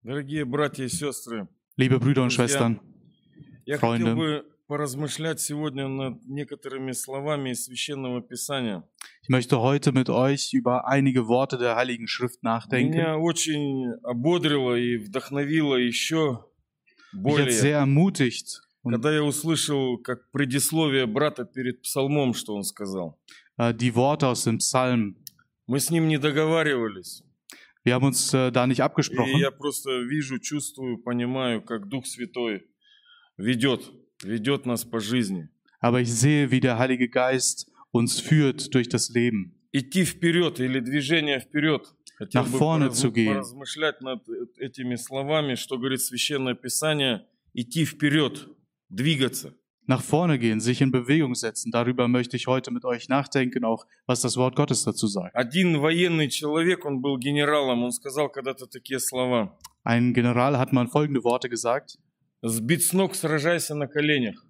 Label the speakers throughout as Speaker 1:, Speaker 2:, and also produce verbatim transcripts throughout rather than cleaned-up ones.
Speaker 1: Дорогие братья и сестры,
Speaker 2: Liebe Brüder und
Speaker 1: друзья,
Speaker 2: Schwestern,
Speaker 1: я хотел
Speaker 2: Freunde,
Speaker 1: бы поразмышлять сегодня над некоторыми словами из Священного Писания.
Speaker 2: ich möchte heute mit euch über einige Worte der Heiligen Schrift nachdenken.
Speaker 1: Меня очень ободрило и вдохновило еще
Speaker 2: Mich hat
Speaker 1: более,
Speaker 2: sehr ermutigt, und,
Speaker 1: когда я услышал, как предисловие брата перед псалмом, что он сказал.
Speaker 2: äh, die Worte aus dem Psalm.
Speaker 1: Мы с ним не договаривались.
Speaker 2: Wir haben uns äh, da nicht
Speaker 1: И
Speaker 2: abgesprochen,
Speaker 1: я просто вижу, чувствую, понимаю, как Дух Святой ведет, ведет нас по жизни.
Speaker 2: aber ich sehe, wie der Heilige Geist uns führt durch das Leben.
Speaker 1: Идти вперед или движение вперед. Хотел
Speaker 2: Nach
Speaker 1: бы
Speaker 2: vorne
Speaker 1: пораз-
Speaker 2: zu gehen.
Speaker 1: поразмышлять над этими словами, что говорит Священное Писание. Идти вперед, двигаться.
Speaker 2: Nach vorne gehen, sich in Bewegung setzen. Darüber möchte ich heute mit euch nachdenken, auch was das Wort Gottes dazu sagt.
Speaker 1: Один военный человек, он был генералом, он сказал когда-то такие слова.
Speaker 2: Ein General hat mal folgende Worte gesagt.
Speaker 1: Сбит с ног, сражайся на коленях.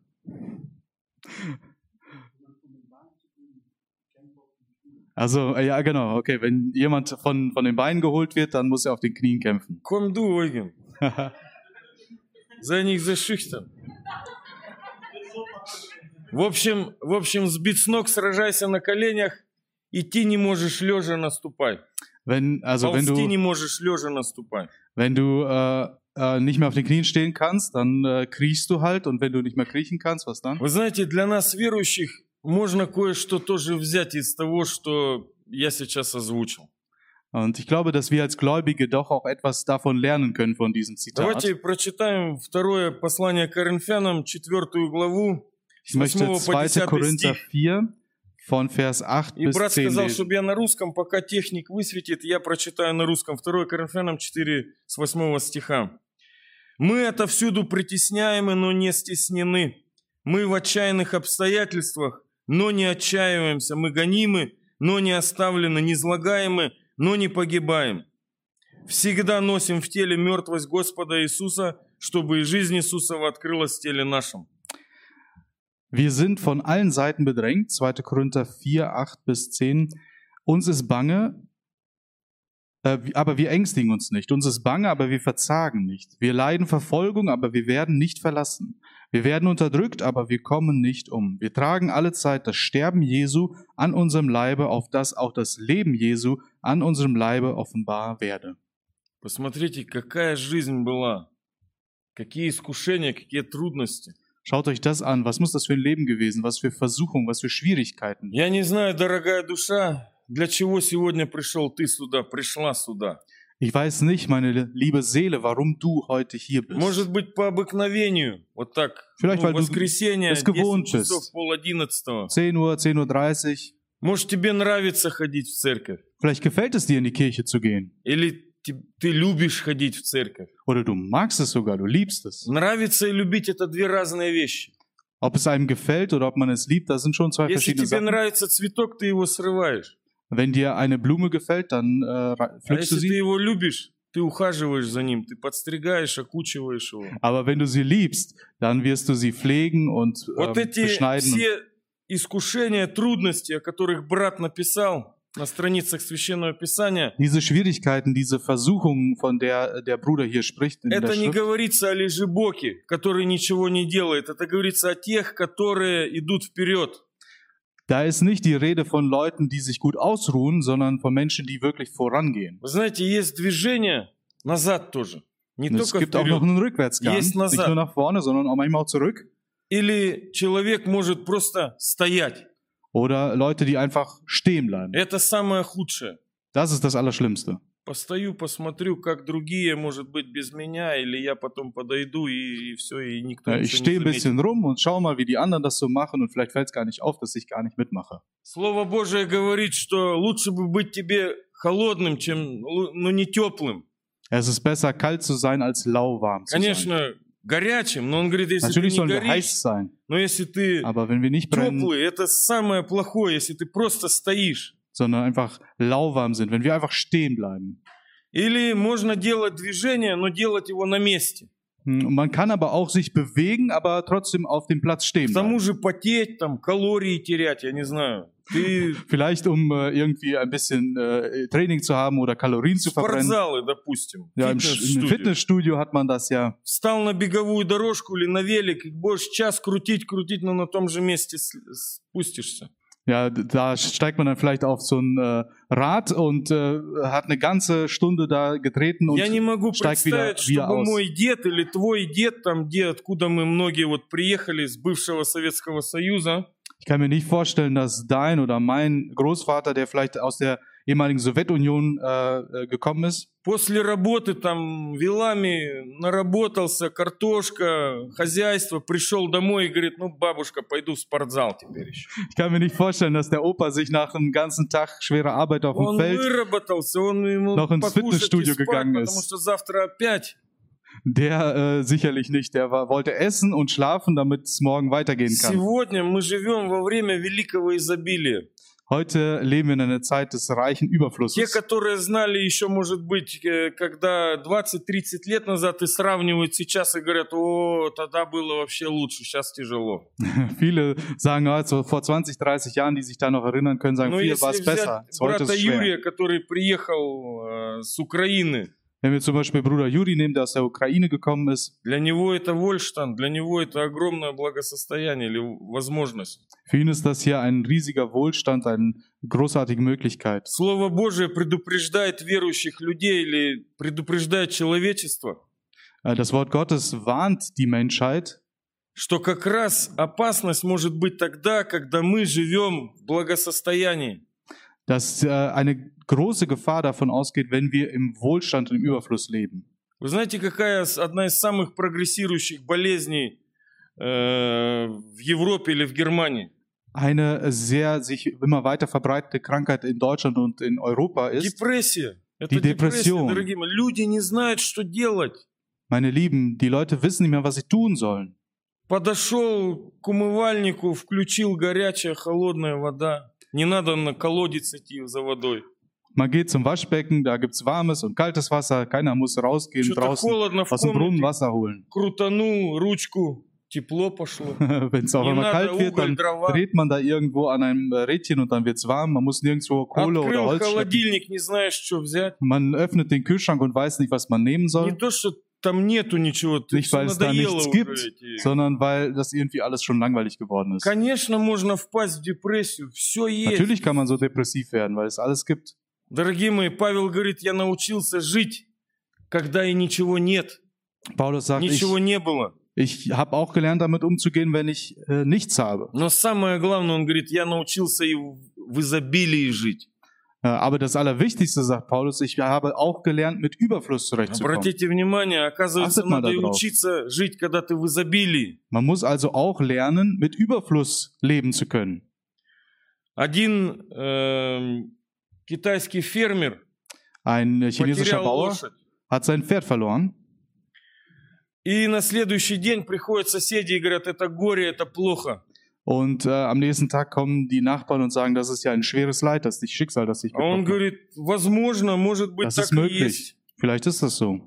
Speaker 2: Also, äh, ja genau, okay, wenn jemand von, von den Beinen geholt wird, dann muss er auf den Knien kämpfen.
Speaker 1: Komm du, Eugen. За них зашихтен. В общем, в общем, сбит с ног, сражайся на коленях. Идти не можешь, лежа наступай.
Speaker 2: Wenn, also wenn
Speaker 1: Ползти не
Speaker 2: du,
Speaker 1: можешь, лежа наступай.
Speaker 2: wenn du äh, äh, nicht mehr auf den Knien stehen kannst, dann äh, kriechst du halt, und wenn du nicht mehr kriechen kannst, was dann?
Speaker 1: Вы знаете, для нас, верующих, можно кое-что тоже взять из того, что я сейчас озвучил.
Speaker 2: Und ich glaube, dass wir als Gläubige doch auch etwas davon lernen können von diesem Zitat.
Speaker 1: Давайте прочитаем второе послание Коринфянам, четвертую главу,
Speaker 2: Ich
Speaker 1: с
Speaker 2: möchte
Speaker 1: восьмого по
Speaker 2: zweiter
Speaker 1: десятый
Speaker 2: Korinther
Speaker 1: стих.
Speaker 2: vier von Vers acht
Speaker 1: И
Speaker 2: bis
Speaker 1: брат
Speaker 2: zehn
Speaker 1: сказал,
Speaker 2: lesen.
Speaker 1: чтобы я на русском, пока техник высветит, я прочитаю на русском. второе Коринфянам четыре, с восьмого стиха. «Мы отовсюду притесняемы, но не стеснены. Мы в отчаянных обстоятельствах, но не отчаиваемся. Мы гонимы, но не оставлены, не излагаемы, но не погибаем. Всегда носим в теле мертвость Господа Иисуса, чтобы и жизнь Иисусова открылась в теле нашем».
Speaker 2: Wir sind von allen Seiten bedrängt, zweiter Korinther vier, acht bis zehn. Uns ist bange, äh, aber wir ängstigen uns nicht. Uns ist bange, aber wir verzagen nicht. Wir leiden Verfolgung, aber wir werden nicht verlassen. Wir werden unterdrückt, aber wir kommen nicht um. Wir tragen alle Zeit das Sterben Jesu an unserem Leibe, auf das auch das Leben Jesu an unserem Leibe offenbar werde.
Speaker 1: Посмотрите, какая жизнь была, какие искушения, какие трудности.
Speaker 2: Schaut euch das an. Was muss das für ein Leben gewesen? Was für Versuchungen, was für Schwierigkeiten.
Speaker 1: Я не знаю, дорогая душа, для чего сегодня пришел ты сюда, пришла сюда.
Speaker 2: Ich weiß nicht, meine liebe Seele, warum du heute hier bist.
Speaker 1: Может быть, по обыкновению, вот так,
Speaker 2: Vielleicht,
Speaker 1: ну,
Speaker 2: weil du
Speaker 1: воскресенье,
Speaker 2: es gewohnt
Speaker 1: десять часов,
Speaker 2: bist.
Speaker 1: пол одиннадцатого.
Speaker 2: zehn Uhr, zehn Uhr dreißig.
Speaker 1: Может, тебе нравится ходить в церковь?
Speaker 2: Vielleicht gefällt es dir, in die Kirche zu gehen.
Speaker 1: Или ты, ты любишь ходить в церковь?
Speaker 2: Oder du magst es sogar, du liebst es.
Speaker 1: Nравится и любить — это две разные вещи.
Speaker 2: Ob es einem gefällt oder ob man es liebt, das sind schon zwei
Speaker 1: Если
Speaker 2: verschiedene
Speaker 1: тебе
Speaker 2: Sachen.
Speaker 1: нравится цветок, ты его срываешь.
Speaker 2: Wenn dir eine Blume gefällt, dann äh, ra-
Speaker 1: А
Speaker 2: pflückst du
Speaker 1: если ты
Speaker 2: sie.
Speaker 1: его любишь, ты ухаживаешь за ним, ты подстригаешь, окучиваешь его.
Speaker 2: Aber wenn du sie liebst, dann wirst du sie pflegen und
Speaker 1: Вот
Speaker 2: ähm,
Speaker 1: эти
Speaker 2: beschneiden.
Speaker 1: все искушения, трудности, о которых брат написал на страницах Священного Писания,
Speaker 2: Diese Schwierigkeiten, diese Versuchungen, von der der Bruder hier spricht in der
Speaker 1: это не
Speaker 2: Schrift,
Speaker 1: говорится о лежебоке, который ничего не делает. Это говорится о тех, которые идут вперед.
Speaker 2: da ist nicht die Rede von Leuten, die sich gut ausruhen, sondern von Menschen, die wirklich vorangehen.
Speaker 1: Вы знаете, есть движение назад тоже. Не
Speaker 2: Und es
Speaker 1: только
Speaker 2: gibt auch noch
Speaker 1: вперед.
Speaker 2: einen Rückwärtsgang,
Speaker 1: Есть
Speaker 2: nicht
Speaker 1: назад.
Speaker 2: nur nach vorne, sondern auch manchmal auch zurück.
Speaker 1: Или человек может просто стоять.
Speaker 2: Oder Leute, die einfach stehen bleiben.
Speaker 1: Это самое худшее.
Speaker 2: Das ist das Allerschlimmste.
Speaker 1: Постою, посмотрю, как другие, может быть, без меня, или я потом подойду, и, и все, и никто
Speaker 2: Ja, ich
Speaker 1: ничего
Speaker 2: stehe
Speaker 1: не
Speaker 2: ein
Speaker 1: заметит.
Speaker 2: bisschen rum und schaue mal, wie die anderen das so machen, und vielleicht fällt es gar nicht auf, dass ich gar nicht mitmache.
Speaker 1: Слово Божие говорит, что лучше бы быть тебе холодным, чем, лу- но не теплым.
Speaker 2: Es ist besser, kalt zu sein, als lauwarm zu sein.
Speaker 1: Конечно, горячим, но он говорит, если
Speaker 2: Natürlich
Speaker 1: ты не
Speaker 2: sollen wir
Speaker 1: горишь,
Speaker 2: heiß sein,
Speaker 1: но если ты
Speaker 2: aber wenn wir nicht brennen,
Speaker 1: теплый, это самое плохое, если ты просто стоишь.
Speaker 2: sondern einfach lauwarm sind, wenn wir einfach stehen bleiben.
Speaker 1: Или можно делать движение, но делать его на месте.
Speaker 2: Hm, Man kann aber auch sich bewegen, aber trotzdem auf dem Platz
Speaker 1: К
Speaker 2: stehen
Speaker 1: тому
Speaker 2: bleiben.
Speaker 1: же потеть, там, калории терять, я не знаю. Ты
Speaker 2: Vielleicht um äh, irgendwie ein bisschen äh, Training zu haben oder Kalorien zu verbrennen.
Speaker 1: спортзалы, допустим,
Speaker 2: Ja, im, Sch- im
Speaker 1: фитнес-студию.
Speaker 2: Fitnessstudio hat man das ja.
Speaker 1: Встал на беговую дорожку или на велик, и будешь час крутить, крутить, но на том же месте с- спустишься.
Speaker 2: Ja, d- da steigt man dann vielleicht auf so ein äh, Rad und äh, hat eine ganze Stunde da getreten und
Speaker 1: Я не могу
Speaker 2: steigt wieder,
Speaker 1: представить,
Speaker 2: wieder
Speaker 1: чтобы
Speaker 2: aus.
Speaker 1: мой дед или твой дед, там, где, откуда мы многие вот приехали из бывшего Советского Союза,
Speaker 2: Ich kann mir nicht vorstellen, dass dein oder mein Großvater, der vielleicht aus der ehemaligen Sowjetunion äh, äh, gekommen ist,
Speaker 1: после работы там вилами наработался, картошка, хозяйство, пришел домой и говорит, ну, бабушка, пойду в спортзал теперь еще.
Speaker 2: ich kann mir nicht vorstellen, dass der Opa sich nach einem ganzen Tag schwerer Arbeit auf dem
Speaker 1: Он
Speaker 2: Feld,
Speaker 1: выработался, он ему
Speaker 2: noch ins
Speaker 1: покушать и
Speaker 2: Fitnessstudio
Speaker 1: спать,
Speaker 2: gegangen
Speaker 1: потому
Speaker 2: ist.
Speaker 1: что завтра опять.
Speaker 2: der äh, sicherlich nicht. Der war, wollte essen und schlafen, damit es morgen weitergehen kann.
Speaker 1: Сегодня мы живем во время великого изобилия.
Speaker 2: Heute leben wir in einer Zeit des reichen
Speaker 1: Те,
Speaker 2: Überflusses.
Speaker 1: которые знали еще, может быть, э, когда двадцать-тридцать лет назад и сравнивают сейчас и говорят, о, тогда было вообще лучше, сейчас тяжело.
Speaker 2: Viele sagen also vor zwanzig, dreißig Jahren, die sich da noch erinnern können, sagen,
Speaker 1: Но
Speaker 2: früher war
Speaker 1: если
Speaker 2: es besser,
Speaker 1: взять
Speaker 2: jetzt heute
Speaker 1: брата
Speaker 2: ist es schwer.
Speaker 1: Юрия, который приехал э, с Украины,
Speaker 2: Wenn wir zum Beispiel Bruder Juri nehmen, der aus der Ukraine gekommen ist,
Speaker 1: для него это Вольштан, для него это огромное благосостояние или возможность.
Speaker 2: für ihn ist das hier ein riesiger Wohlstand, eine großartige Möglichkeit.
Speaker 1: Слово Божие предупреждает верующих людей или предупреждает человечество,
Speaker 2: Äh, Das Wort Gottes warnt die Menschheit,
Speaker 1: что как раз опасность может быть тогда, когда мы живем в благосостоянии.
Speaker 2: dass äh, eine große Gefahr davon ausgeht, wenn wir im Wohlstand und im Überfluss leben.
Speaker 1: Вы знаете, какая с- одна из самых прогрессирующих болезней э, в Европе или в Германии?
Speaker 2: Eine sehr sich immer weiter verbreitete Krankheit in Deutschland und in Europa ist,
Speaker 1: Депрессия. Это
Speaker 2: Die
Speaker 1: депрессия,
Speaker 2: Depression.
Speaker 1: дорогие мои. Люди не знают, что делать.
Speaker 2: meine Lieben, die Leute wissen nicht mehr, was sie tun sollen.
Speaker 1: Подошел к умывальнику, включил горячая, холодная вода. Не надо на колодец идти за водой.
Speaker 2: Man geht zum Waschbecken, da gibt's warmes und kaltes Wasser, keiner muss rausgehen,
Speaker 1: Что-то
Speaker 2: draußen
Speaker 1: холодно в
Speaker 2: aus dem Brunnen
Speaker 1: комнате.
Speaker 2: Wasser holen.
Speaker 1: Крутанул ручку, тепло пошло.
Speaker 2: Wenn es auf
Speaker 1: Не
Speaker 2: einmal
Speaker 1: надо
Speaker 2: kalt wird,
Speaker 1: уголь,
Speaker 2: dann
Speaker 1: дрова.
Speaker 2: dreht man da irgendwo an einem äh, Rädchen und dann wird's warm. Man muss nirgendwo Kohle oder
Speaker 1: Открыл
Speaker 2: Holz schleppen.
Speaker 1: холодильник, не знаешь, что взять.
Speaker 2: Man öffnet den Kühlschrank und weiß nicht, was man nehmen
Speaker 1: Не
Speaker 2: soll.
Speaker 1: то, что там нету ничего, ты
Speaker 2: Nicht,
Speaker 1: все
Speaker 2: weil es da
Speaker 1: надоело
Speaker 2: nichts
Speaker 1: уже
Speaker 2: gibt,
Speaker 1: эти.
Speaker 2: sondern weil das irgendwie alles schon langweilig geworden ist.
Speaker 1: Конечно, можно впасть в депрессию, все есть.
Speaker 2: Natürlich kann man so depressiv werden, weil es alles gibt.
Speaker 1: Дорогие мои, Павел говорит, я научился жить, когда и ничего нет,
Speaker 2: Paulus sagt, ich,
Speaker 1: ничего не было.
Speaker 2: ich habe auch gelernt, damit umzugehen, wenn ich äh, nichts habe.
Speaker 1: Но самое главное, он говорит, я научился и в в изобилии жить.
Speaker 2: Äh, aber das Allerwichtigste, sagt Paulus, ich habe auch gelernt, mit Überfluss zurechtzukommen.
Speaker 1: Обратите внимание, оказывается,
Speaker 2: Achtet mal
Speaker 1: надо и
Speaker 2: da drauf.
Speaker 1: учиться жить, когда ты в изобилии.
Speaker 2: Man muss also auch lernen, mit Überfluss leben zu können.
Speaker 1: Один эм, китайский фермер
Speaker 2: Ein äh, chinesischer
Speaker 1: потерял
Speaker 2: Bauer
Speaker 1: лошадь.
Speaker 2: hat sein Pferd verloren
Speaker 1: И на следующий день приходят соседи и говорят, это горе, это плохо.
Speaker 2: und äh, am nächsten Tag kommen die Nachbarn und sagen, das ist ja ein schweres Leid, das ist nicht Schicksal, das dich
Speaker 1: А он
Speaker 2: getroffen hat.
Speaker 1: говорит, возможно, может быть,
Speaker 2: Das
Speaker 1: так
Speaker 2: ist
Speaker 1: и
Speaker 2: möglich.
Speaker 1: есть.
Speaker 2: Vielleicht ist das so.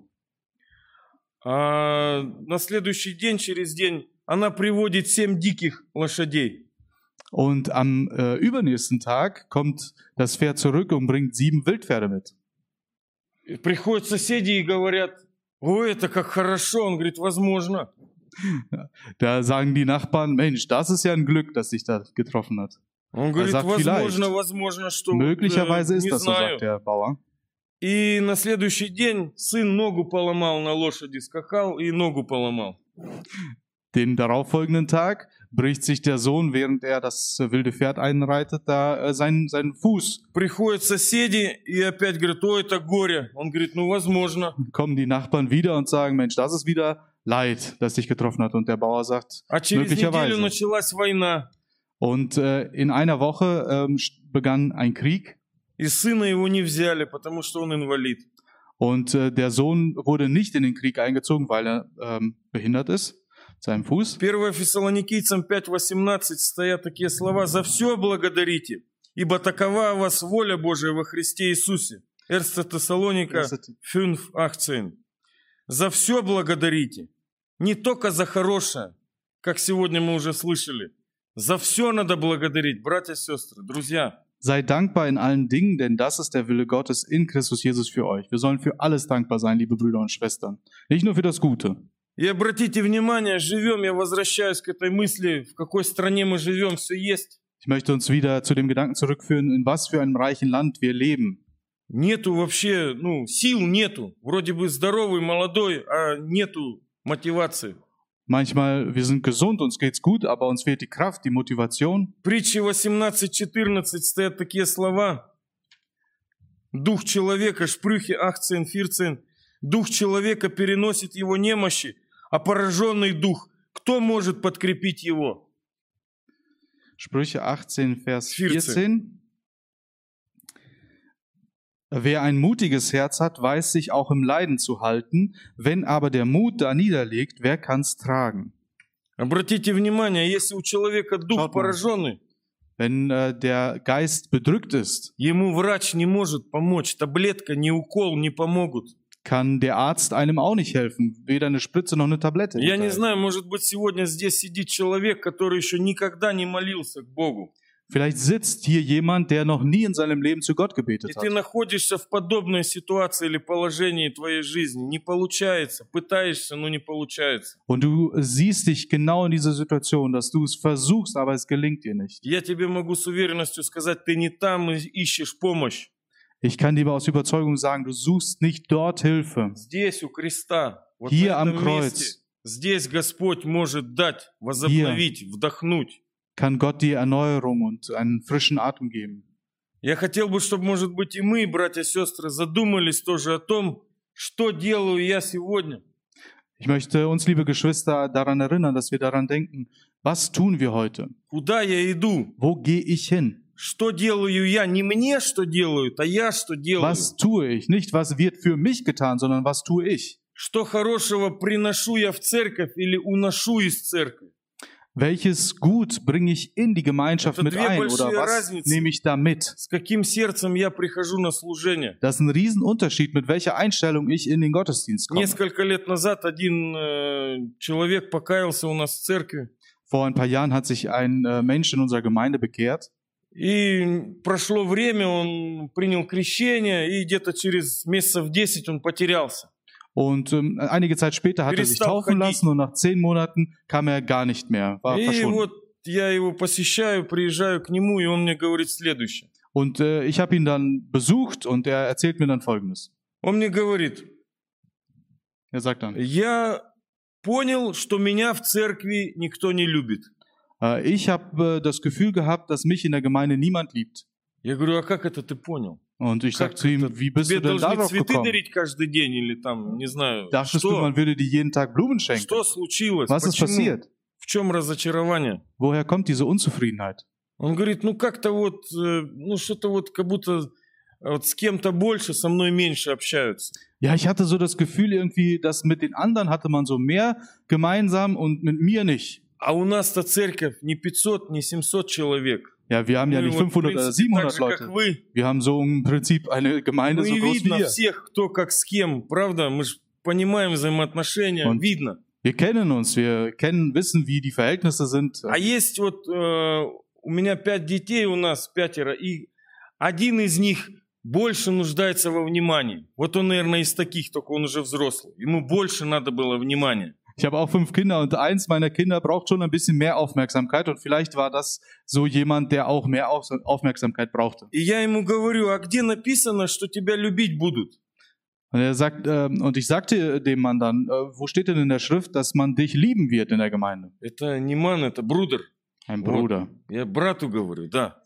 Speaker 1: А на следующий день, через день, она приводит семь диких лошадей.
Speaker 2: Und am äh, übernächsten Tag kommt das Pferd zurück und bringt sieben Wildpferde mit.
Speaker 1: И приходят соседи и говорят, ой, это как хорошо. Он говорит, возможно.
Speaker 2: Da sagen die Nachbarn, Mensch, das ist ja ein Glück, dass dich da getroffen hat.
Speaker 1: Он говорит,
Speaker 2: sagt,
Speaker 1: возможно,
Speaker 2: vielleicht.
Speaker 1: возможно, что вот,
Speaker 2: Möglicherweise
Speaker 1: э,
Speaker 2: ist
Speaker 1: не
Speaker 2: das so,
Speaker 1: знаю.
Speaker 2: sagt der Bauer.
Speaker 1: И на следующий день сын ногу поломал на лошади, скакал и ногу поломал.
Speaker 2: Den darauffolgenden Tag bricht sich der Sohn, während er das äh, wilde Pferd einreitet, da äh, seinen, seinen Fuß.
Speaker 1: Приходят соседи и опять говорят, ой, это горе. Он говорит, ну, возможно.
Speaker 2: Kommen die Nachbarn wieder und sagen, Mensch, das ist wieder Leid, das dich getroffen hat. Und der Bauer sagt,
Speaker 1: А через неделю
Speaker 2: möglicherweise.
Speaker 1: началась война.
Speaker 2: Und äh, in einer Woche ähm, st- begann ein Krieg
Speaker 1: И сына его не взяли, потому что он инвалид.
Speaker 2: und äh, der Sohn wurde nicht in den Krieg eingezogen, weil er ähm, behindert ist, seinem Fuß.
Speaker 1: первое Фессалоникийцам пять восемнадцать стоят такие слова. «За все благодарите, ибо такова у вас воля Божия во Христе Иисусе». Эрста Тессалоника пять ахтзehn. «За все благодарите, не только за хорошее, как сегодня мы уже слышали, За все надо благодарить, братья и сестры, друзья.
Speaker 2: Sei dankbar in allen Dingen, denn das ist der Wille Gottes in Christus Jesus für euch. Wir sollen für alles dankbar sein, liebe Brüder und Schwestern. Nicht nur für das Gute.
Speaker 1: И обратите внимание, живем, я возвращаюсь к этой мысли, в какой стране мы живем, все есть.
Speaker 2: Ich möchte uns wieder zu dem Gedanken zurückführen, in was für einem reichen Land wir leben.
Speaker 1: Нету вообще, ну, сил нету. Вроде бы здоровый, молодой, а нету мотивации.
Speaker 2: Manchmal, wir sind gesund, uns geht's gut, aber uns fehlt die Kraft, die Motivation.
Speaker 1: В притче восемнадцать четырнадцать стоят такие слова. Дух человека, Sprüche achtzehn vierzehn, дух человека переносит его немощи, а пораженный дух, кто может подкрепить его?
Speaker 2: Sprüche achtzehn, Vers vierzehn. Wer ein mutiges Herz hat, weiß sich auch im Leiden zu halten. Wenn aber der Mut da niederlegt, wer kann's tragen?
Speaker 1: Обратите внимание, если у человека дух
Speaker 2: Schaut mal.
Speaker 1: пораженный,
Speaker 2: Wenn äh, der Geist bedrückt ist,
Speaker 1: ему врач не может помочь, таблетка, ни укол не помогут.
Speaker 2: kann der Arzt einem auch nicht helfen. Weder eine Spritze noch eine Tablette.
Speaker 1: Я не знаю, может быть, сегодня здесь сидит человек, который еще никогда не молился к Богу.
Speaker 2: Vielleicht sitzt hier jemand, der noch nie in seinem Leben zu Gott
Speaker 1: И
Speaker 2: gebetet
Speaker 1: ты
Speaker 2: hat.
Speaker 1: находишься в подобной ситуации или положении твоей жизни. Не получается, пытаешься, но не получается.
Speaker 2: Und du siehst dich genau in dieser Situation, dass du es versuchst, aber es gelingt dir nicht.
Speaker 1: Я тебе могу с уверенностью сказать, ты не там ищешь помощь.
Speaker 2: Ich kann dir aber aus Überzeugung sagen, du suchst nicht dort Hilfe.
Speaker 1: Здесь, у креста, вот
Speaker 2: Hier
Speaker 1: на
Speaker 2: am
Speaker 1: этом
Speaker 2: Kreuz.
Speaker 1: месте, здесь Господь может дать, возобновить, вдохнуть.
Speaker 2: Kann Gott dir Erneuerung und einen frischen Atem geben.
Speaker 1: Я хотел бы, чтобы, может быть, и мы, братья и сестры, задумались тоже о том, что делаю я сегодня.
Speaker 2: Ich möchte uns, liebe Geschwister, daran erinnern, dass wir daran denken, was tun wir heute?
Speaker 1: Куда я иду?
Speaker 2: Wo gehe ich hin?
Speaker 1: Что делаю я? Не мне, что делают, а я, что делаю.
Speaker 2: Was tue ich? Nicht, was wird für mich getan, sondern was tue ich?
Speaker 1: Что хорошего приношу я в церковь или уношу из церкви?
Speaker 2: Welches Gut bringe ich in die Gemeinschaft
Speaker 1: Это
Speaker 2: mit
Speaker 1: две
Speaker 2: ein oder
Speaker 1: большие
Speaker 2: was
Speaker 1: разницы.
Speaker 2: nehme ich da mit?
Speaker 1: С каким сердцем я прихожу на служение?
Speaker 2: Das ist ein Riesenunterschied, mit welcher Einstellung ich in den Gottesdienst komme.
Speaker 1: Несколько лет назад один э, человек покаялся у нас в церкви.
Speaker 2: Vor ein paar Jahren hat sich ein äh, Mensch in unserer Gemeinde bekehrt.
Speaker 1: И прошло время, он принял крещение, и где-то через месяцев десять он потерялся.
Speaker 2: Und ähm, einige Zeit später hat er sich
Speaker 1: Перестал
Speaker 2: taufen
Speaker 1: ходить.
Speaker 2: lassen und nach zehn Monaten kam er gar nicht mehr, war
Speaker 1: И
Speaker 2: verschwunden.
Speaker 1: вот я его посещаю, приезжаю к нему, и он мне говорит следующее.
Speaker 2: Und äh, ich habe ihn dann besucht und er erzählt mir dann Folgendes.
Speaker 1: Он мне говорит,
Speaker 2: Er sagt dann,
Speaker 1: я понял, что меня в церкви никто не любит.
Speaker 2: äh, ich habe äh, das Gefühl gehabt, dass mich in der Gemeinde niemand liebt.
Speaker 1: Я говорю, а как это ты понял?
Speaker 2: Und ich
Speaker 1: Как
Speaker 2: sag zu ihm,
Speaker 1: это?
Speaker 2: wie bist
Speaker 1: Тебе
Speaker 2: du denn
Speaker 1: должны
Speaker 2: darauf
Speaker 1: цветы
Speaker 2: gekommen?
Speaker 1: дарить каждый день или там, не знаю,
Speaker 2: Dachtest du,
Speaker 1: что?
Speaker 2: man würde dir jeden Tag Blumen schenken?
Speaker 1: Что случилось?
Speaker 2: Was ist
Speaker 1: Почему?
Speaker 2: passiert?
Speaker 1: В чем разочарование?
Speaker 2: Woher kommt diese Unzufriedenheit?
Speaker 1: Он говорит, ну как-то вот, э, ну что-то вот как будто вот с кем-то больше, со мной меньше общаются.
Speaker 2: Ja, ich hatte so das Gefühl irgendwie, dass mit den anderen hatte man so mehr gemeinsam und mit mir nicht.
Speaker 1: А у нас-то церковь не пятьсот, не семьсот человек.
Speaker 2: Ja, wir haben ja
Speaker 1: Ну и
Speaker 2: nicht
Speaker 1: вот, в
Speaker 2: fünfhundert oder
Speaker 1: принципе, так
Speaker 2: siebenhundert
Speaker 1: же, как
Speaker 2: Leute.
Speaker 1: вы.
Speaker 2: Wir haben so im Prinzip eine Gemeinde
Speaker 1: Ну
Speaker 2: so
Speaker 1: и
Speaker 2: groß wie
Speaker 1: видно
Speaker 2: ihr.
Speaker 1: всех, кто как с кем, правда? Мы же понимаем взаимоотношения,
Speaker 2: Und-
Speaker 1: видно.
Speaker 2: Wir kennen uns, wir kennen, wissen, wie die Verhältnisse sind.
Speaker 1: А есть вот, э, у меня пять детей, у нас пятеро, и один из них больше нуждается во внимании. Вот он, наверное, из таких, только он уже взрослый. Ему больше надо было внимания.
Speaker 2: Ich habe auch fünf Kinder und eins meiner Kinder braucht schon ein bisschen mehr Aufmerksamkeit und vielleicht war das so jemand, der auch mehr Auf- Aufmerksamkeit brauchte.
Speaker 1: И я ему говорю, а где написано, что тебя любить будут?
Speaker 2: Und er sagt, ähm, und ich sagte dem Mann dann, äh, wo steht denn in der Schrift, dass man dich lieben wird in der Gemeinde?
Speaker 1: Это не ман, это брудер.
Speaker 2: Ein
Speaker 1: Вот.
Speaker 2: Bruder.
Speaker 1: Я брату говорю, да.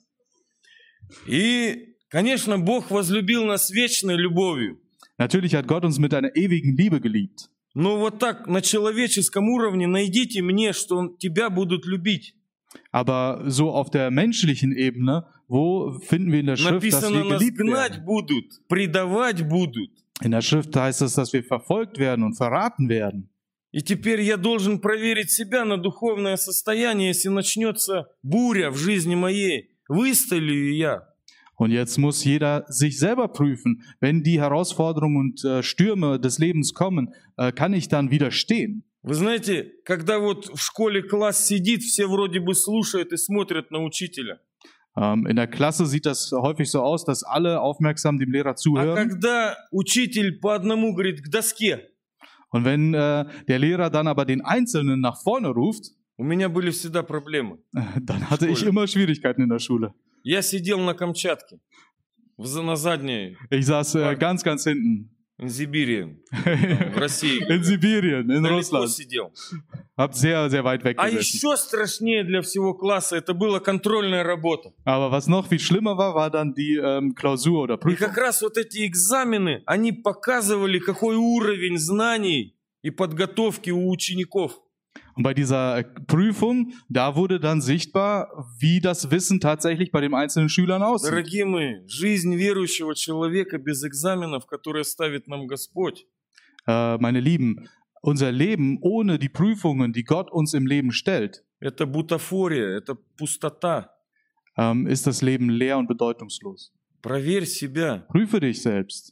Speaker 1: И, конечно, Бог возлюбил нас вечной любовью.
Speaker 2: Natürlich hat Gott uns mit einer ewigen Liebe geliebt.
Speaker 1: Но вот так, на человеческом уровне, найдите мне, что он- тебя будут любить.
Speaker 2: Aber so auf der menschlichen Ebene, wo finden wir in der Schrift, dass
Speaker 1: Написано,
Speaker 2: wir
Speaker 1: нас
Speaker 2: geliebt
Speaker 1: гнать
Speaker 2: werden?
Speaker 1: будут, предавать будут.
Speaker 2: In der Schrift heißt es, dass wir verfolgt werden und verraten werden.
Speaker 1: И теперь я должен проверить себя на духовное состояние, если начнется буря в жизни моей. Выстою ли я?
Speaker 2: Und jetzt muss jeder sich selber prüfen, wenn die Herausforderungen und äh, Stürme des Lebens kommen, äh, kann ich dann widerstehen?
Speaker 1: Вы знаете, когда вот в школе класс сидит, все вроде бы слушают и смотрят на учителя.
Speaker 2: Ähm, in der Klasse sieht das häufig so aus, dass alle aufmerksam dem Lehrer
Speaker 1: А
Speaker 2: zuhören.
Speaker 1: когда учитель по одному говорит к доске,
Speaker 2: Und wenn äh, der Lehrer dann aber den Einzelnen nach vorne ruft,
Speaker 1: у меня были всегда проблемы.
Speaker 2: äh, dann hatte ich
Speaker 1: Schule.
Speaker 2: immer Schwierigkeiten in der Schule.
Speaker 1: Я сидел на Камчатке, в, за- на задней,
Speaker 2: Ich saß äh, ganz, ganz hinten.
Speaker 1: в Сибири, в России.
Speaker 2: In Sibirien, in
Speaker 1: Далеко
Speaker 2: Russland.
Speaker 1: сидел.
Speaker 2: Hab sehr, sehr weit weg
Speaker 1: А
Speaker 2: gesessen.
Speaker 1: еще страшнее для всего класса, это была контрольная работа.
Speaker 2: Aber was noch viel schlimmer war, war dann die ähm, Klausur oder
Speaker 1: И
Speaker 2: Prüfung.
Speaker 1: как раз вот эти экзамены, они показывали, какой уровень знаний и подготовки у учеников.
Speaker 2: Und bei dieser äh, Prüfung, da wurde dann sichtbar, wie das Wissen tatsächlich bei den einzelnen Schülern aussieht.
Speaker 1: Дорогие мои, жизнь верующего человека без экзаменов, которые ставит нам Господь,
Speaker 2: Äh, meine Lieben, unser Leben ohne die Prüfungen, die Gott uns im Leben stellt,
Speaker 1: это бутафория, это пустота.
Speaker 2: ähm, ist das Leben leer und bedeutungslos.
Speaker 1: Проверь себя.
Speaker 2: Prüfe dich selbst.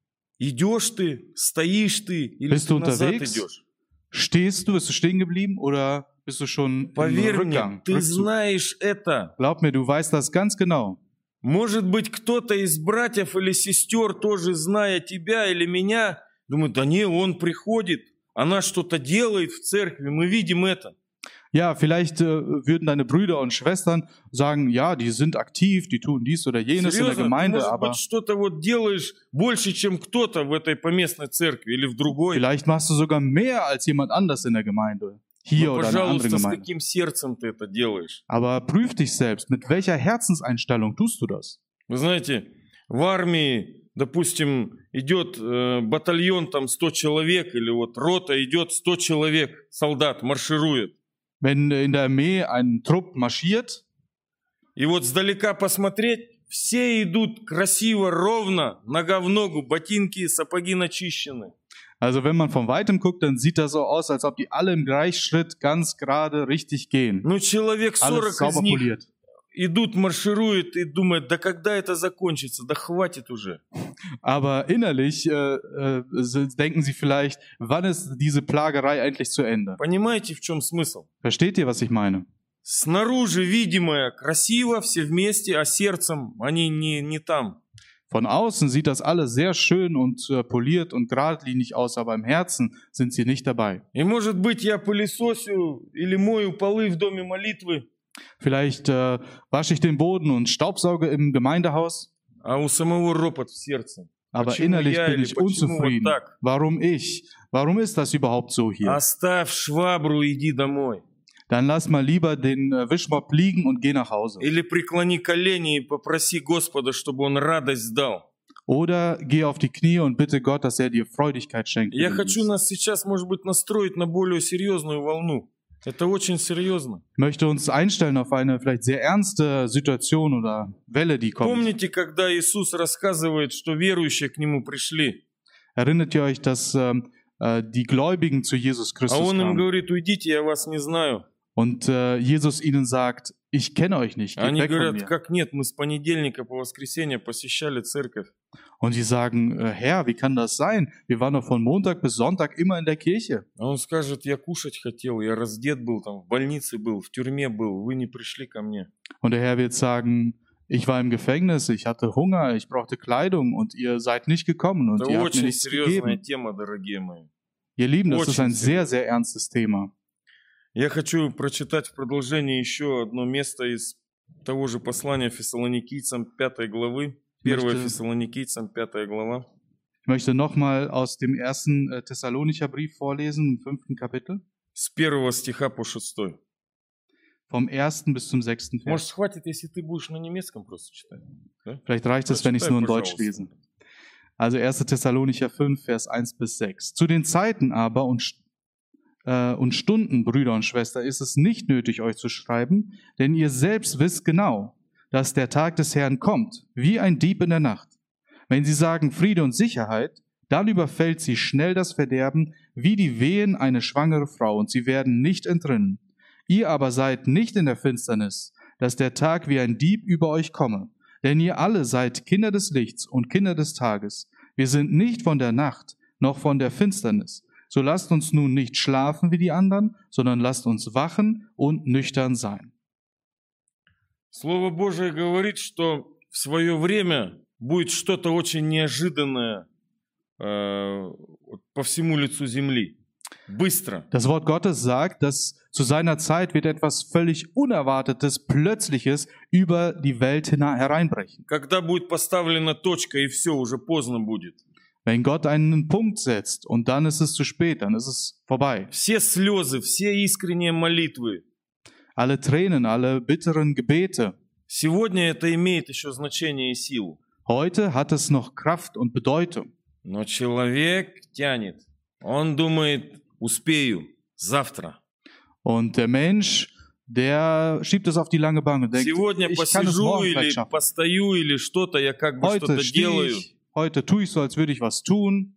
Speaker 1: Идешь ты, стоишь ты или
Speaker 2: Bist
Speaker 1: ты
Speaker 2: du
Speaker 1: назад
Speaker 2: unterwegs?
Speaker 1: идешь?
Speaker 2: Stehst du, bist du stehen geblieben oder bist du schon im
Speaker 1: Поверь мне,
Speaker 2: Rückgang?
Speaker 1: ты
Speaker 2: Rückzug?
Speaker 1: знаешь это.
Speaker 2: Glaub mir, du weißt das ganz genau.
Speaker 1: Может быть, кто-то из братьев или сестер, тоже зная тебя или меня, думает, да не, он приходит, она что-то делает в церкви, мы видим это.
Speaker 2: Ja, vielleicht äh, würden deine Brüder und Schwestern sagen, ja, die sind aktiv, die tun dies oder jenes in der
Speaker 1: Серьезно, ты,
Speaker 2: Gemeinde,
Speaker 1: может
Speaker 2: aber
Speaker 1: быть, что-то вот делаешь больше, чем кто-то в этой поместной церкви или в другой.
Speaker 2: vielleicht machst du sogar mehr als jemand anders in der Gemeinde, hier
Speaker 1: Но,
Speaker 2: oder in einer anderen
Speaker 1: пожалуйста, с
Speaker 2: Gemeinde.
Speaker 1: каким сердцем ты это делаешь?
Speaker 2: Aber prüf dich selbst, mit welcher Herzenseinstellung tust du das?
Speaker 1: Вы знаете, в армии, допустим, идет э, батальон, там сто человек, или вот рота идет сто человек, солдат марширует.
Speaker 2: Wenn in der Armee ein Trupp marschiert,
Speaker 1: И вот сдалека посмотреть, все идут красиво, ровно, нога в ногу, ботинки, сапоги начищены.
Speaker 2: also wenn man von weitem guckt, dann sieht das so aus, als ob die alle im Gleichschritt ganz gerade richtig gehen.
Speaker 1: Ну, человек
Speaker 2: Alles
Speaker 1: сорок из
Speaker 2: sauber
Speaker 1: них
Speaker 2: poliert.
Speaker 1: идут, маршируют и думают, да когда это закончится, да хватит уже.
Speaker 2: Aber innerlich äh, äh, s- denken sie vielleicht, wann ist diese Plagerei endlich zu Ende?
Speaker 1: Понимаете, в чем смысл?
Speaker 2: Versteht ihr, was ich meine?
Speaker 1: Снаружи видимое красиво, все вместе, а сердцем они не, не там.
Speaker 2: Von außen sieht das alles sehr schön und äh, poliert und geradlinig aus, aber im Herzen sind sie nicht dabei.
Speaker 1: И может быть я пылесосю или мою полы в доме молитвы,
Speaker 2: Vielleicht äh, wasche ich den Boden und staubsauge im Gemeindehaus,
Speaker 1: а у самого ропот в сердце.
Speaker 2: aber
Speaker 1: Почему
Speaker 2: innerlich
Speaker 1: я
Speaker 2: bin
Speaker 1: или
Speaker 2: ich
Speaker 1: почему вот
Speaker 2: unzufrieden.
Speaker 1: так?
Speaker 2: Warum ich? Warum ist das überhaupt so hier?
Speaker 1: Оставь швабру, иди домой.
Speaker 2: Dann lass mal lieber den äh, Wischmopp liegen und geh nach Hause.
Speaker 1: Или преклони колени и попроси Господа, чтобы Он радость дал.
Speaker 2: Oder geh auf die Knie und bitte Gott, dass er dir Freudigkeit schenkt.
Speaker 1: Я
Speaker 2: für den
Speaker 1: хочу
Speaker 2: Dienst.
Speaker 1: нас сейчас, может быть, настроить на более серьезную волну. Это очень серьезно.
Speaker 2: Ich möchte uns einstellen auf eine vielleicht sehr ernste Situation oder Welle, die kommt.
Speaker 1: Помните, когда Иисус рассказывает, что верующие к Нему пришли,
Speaker 2: Erinnert ihr euch, dass ähm, äh, die Gläubigen zu Jesus
Speaker 1: а
Speaker 2: Christus
Speaker 1: Он им
Speaker 2: kamen
Speaker 1: говорит, уйдите, я вас не знаю.
Speaker 2: und äh, Jesus ihnen sagt, ich kenne euch nicht, geht
Speaker 1: Они
Speaker 2: weg von
Speaker 1: говорят,
Speaker 2: mir.
Speaker 1: как нет, мы с понедельника по воскресенье посещали церковь.
Speaker 2: Und sie sagen, äh, Herr, wie kann das sein? Wir waren doch von Montag bis Sonntag immer in der Kirche.
Speaker 1: А Он скажет, я кушать хотел, я раздет был, там, в больнице был, в тюрьме был, вы не пришли ко мне.
Speaker 2: Und der Herr wird sagen, ich war im Gefängnis, ich hatte Hunger, ich brauchte Kleidung und ihr seid nicht gekommen und
Speaker 1: Это
Speaker 2: ihr habt mir
Speaker 1: очень
Speaker 2: nichts
Speaker 1: серьезная
Speaker 2: gegeben.
Speaker 1: тема, дорогие мои.
Speaker 2: Ihr Lieben, das ist
Speaker 1: Очень
Speaker 2: ein sehr, sehr ernstes Thema.
Speaker 1: Я хочу прочитать в продолжении еще одно место из того же послания Фессалоникийцам пятой главы. первое
Speaker 2: Möchte-
Speaker 1: Фессалоникийцам пятая глава.
Speaker 2: Ich möchte nochmal aus dem ersten äh, Thessalonicher Brief vorlesen, im fünften Kapitel,
Speaker 1: С первого стиха по шестой.
Speaker 2: vom ersten bis zum sechsten Vers.
Speaker 1: Может, хватит, если ты будешь на немецком просто читать? Да?
Speaker 2: Vielleicht reicht es, wenn ich es nur in Deutsch lese. Also erster Thessalonicher fünf, Vers eins bis sechs. Zu den Zeiten aber und, St- äh, und Stunden, Brüder und Schwestern, ist es nicht nötig, euch zu schreiben, denn ihr selbst wisst genau, dass der Tag des Herrn kommt, wie ein Dieb in der Nacht. Wenn sie sagen Friede und Sicherheit, dann überfällt sie schnell das Verderben, wie die Wehen eine schwangere Frau, und sie werden nicht entrinnen. Ihr aber seid nicht in der Finsternis, dass der Tag wie ein Dieb über euch komme. Denn ihr alle seid Kinder des Lichts und Kinder des Tages. Wir sind nicht von der Nacht, noch von der Finsternis. So lasst uns nun nicht schlafen wie die anderen, sondern lasst uns wachen und nüchtern sein.
Speaker 1: Слово Божие говорит, что в свое время будет что-то очень неожиданное э, по всему лицу земли. Быстро.
Speaker 2: Das Wort Gottes sagt, dass zu seiner Zeit wird etwas völlig Unerwartetes, Plötzliches über die Welt hinein hereinbrechen.
Speaker 1: Когда будет поставлена точка, и все, уже поздно будет.
Speaker 2: Wenn Gott einen Punkt setzt und dann ist es zu spät, dann ist es vorbei.
Speaker 1: Все слезы, все искренние молитвы.
Speaker 2: Alle Tränen, alle bitteren Gebete.
Speaker 1: Сегодня это имеет еще значение и силу.
Speaker 2: Heute hat es noch Kraft und Bedeutung.
Speaker 1: Но человек тянет. Он думает, успею, завтра.
Speaker 2: Und der Mensch, der schiebt es auf die lange Bank und denkt,
Speaker 1: Сегодня
Speaker 2: ich kann es
Speaker 1: посижу
Speaker 2: morgen
Speaker 1: или
Speaker 2: vielleicht schaffen.
Speaker 1: постою, или что-то, я как бы
Speaker 2: Heute
Speaker 1: что-то
Speaker 2: stehe
Speaker 1: делаю.
Speaker 2: ich, heute tue ich so, als würde ich was tun.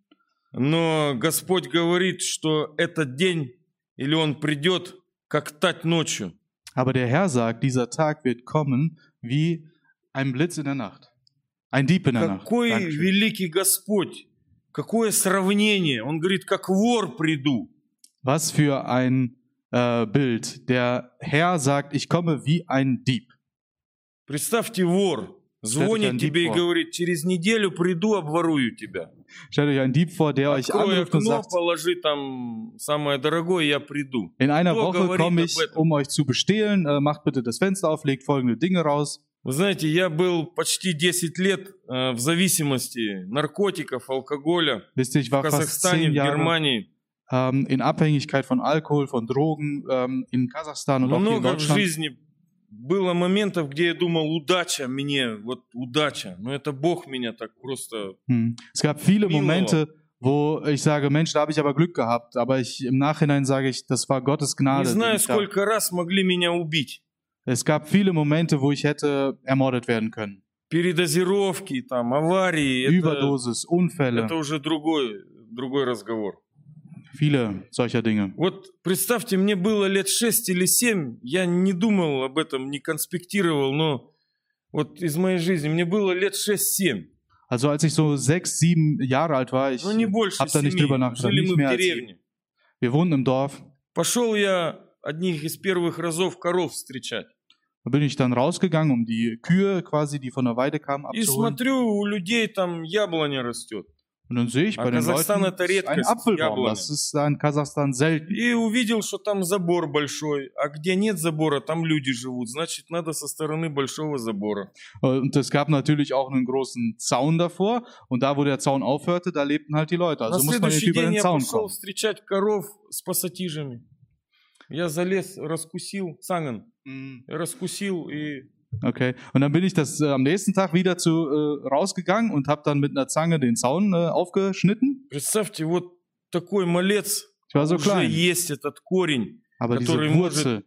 Speaker 1: Но Господь говорит, что этот день, или он придет, как тать ночью.
Speaker 2: Aber der Herr sagt, dieser Tag wird kommen wie ein Blitz in der Nacht. Ein Dieb in der Nacht.
Speaker 1: Какой
Speaker 2: Dankeschön.
Speaker 1: великий Господь! Какое сравнение! Он говорит, как вор приду.
Speaker 2: Was für ein äh, Bild. Der Herr sagt, ich komme wie ein Dieb.
Speaker 1: Представьте, вор звонит
Speaker 2: ein
Speaker 1: тебе и
Speaker 2: Dieb vor.
Speaker 1: говорит, через неделю приду, обворую тебя.
Speaker 2: Stellt euch einen Dieb vor, der euch
Speaker 1: Открой
Speaker 2: anruft und
Speaker 1: окно,
Speaker 2: sagt,
Speaker 1: положи там самое дорогое, я приду.
Speaker 2: in einer
Speaker 1: Кто
Speaker 2: Woche
Speaker 1: говорит
Speaker 2: komme
Speaker 1: об
Speaker 2: ich,
Speaker 1: этом?
Speaker 2: um euch zu bestehlen. Äh, macht bitte das Fenster auf, legt folgende Dinge raus.
Speaker 1: Вы знаете, я был почти десять лет э, в зависимости наркотиков, алкоголя
Speaker 2: Wisst ihr, ich
Speaker 1: в
Speaker 2: war fast
Speaker 1: Казахстане,
Speaker 2: zehn
Speaker 1: в
Speaker 2: Jahre
Speaker 1: Германии.
Speaker 2: ähm, in Abhängigkeit von Alkohol, von Drogen ähm, in Kasachstan und auch hier in
Speaker 1: Много в
Speaker 2: Deutschland.
Speaker 1: жизни было моментов, где я думал, удача мне, вот удача. Но это Бог меня так просто...
Speaker 2: Hm. Es gab viele
Speaker 1: Milo.
Speaker 2: Momente, wo ich sage, Mensch, da habe ich aber Glück gehabt. Aber ich, im Nachhinein sage ich, das war Gottes
Speaker 1: Не
Speaker 2: Gnade. die
Speaker 1: знаю,
Speaker 2: mich da-
Speaker 1: сколько раз могли меня убить.
Speaker 2: Es gab viele Momente, wo ich hätte ermordet werden können.
Speaker 1: Передозировки, там, аварии. Это,
Speaker 2: Überdosis, Unfälle,
Speaker 1: это уже другой, другой разговор.
Speaker 2: viele solcher Dinge.
Speaker 1: Вот представьте, мне было лет шесть или семь, я не думал об этом, не конспектировал, но вот из моей жизни, мне было лет шесть-семь,
Speaker 2: Also als ich so sechs, sieben Jahre alt war, ich
Speaker 1: ну не больше
Speaker 2: habe da nicht
Speaker 1: семи,
Speaker 2: drüber nachgedacht,
Speaker 1: жили
Speaker 2: nicht
Speaker 1: мы
Speaker 2: mehr
Speaker 1: в
Speaker 2: als sieben.
Speaker 1: деревне.
Speaker 2: Wir wohnen im Dorf.
Speaker 1: Пошел я одних из первых разов коров встречать.
Speaker 2: Da bin ich dann rausgegangen, um die Kühe quasi, die von der Weide kamen,
Speaker 1: И
Speaker 2: abzuholen.
Speaker 1: смотрю, у людей там яблоня растет.
Speaker 2: Und dann sehe ich
Speaker 1: А
Speaker 2: bei den
Speaker 1: Казахстан
Speaker 2: Leuten,
Speaker 1: это
Speaker 2: das ist ein
Speaker 1: редкость,
Speaker 2: Apfelbaum.
Speaker 1: яблоня.
Speaker 2: Das ist da in Kasachstan selten.
Speaker 1: И увидел, что там забор большой. А где нет забора, там люди живут. Значит, надо со стороны большого забора.
Speaker 2: Und es gab natürlich auch einen großen Zaun davor. Und da, wo der Zaun aufhörte, da lebten halt die Leute.
Speaker 1: На
Speaker 2: Also muss man jetzt
Speaker 1: следующий
Speaker 2: über
Speaker 1: день
Speaker 2: den
Speaker 1: я
Speaker 2: Zaun
Speaker 1: пошел
Speaker 2: kommen.
Speaker 1: встречать коров с пассатижами. Я залез, раскусил, санган,
Speaker 2: Mm,
Speaker 1: раскусил и...
Speaker 2: Okay. Und dann bin ich das äh, am nächsten Tag wieder zu äh, rausgegangen und habe dann mit einer Zange den Zaun äh, aufgeschnitten.
Speaker 1: Представьте, вот такой малец,
Speaker 2: Ich war so
Speaker 1: уже
Speaker 2: klein.
Speaker 1: есть этот корень,
Speaker 2: Aber diese
Speaker 1: который
Speaker 2: Wurzel,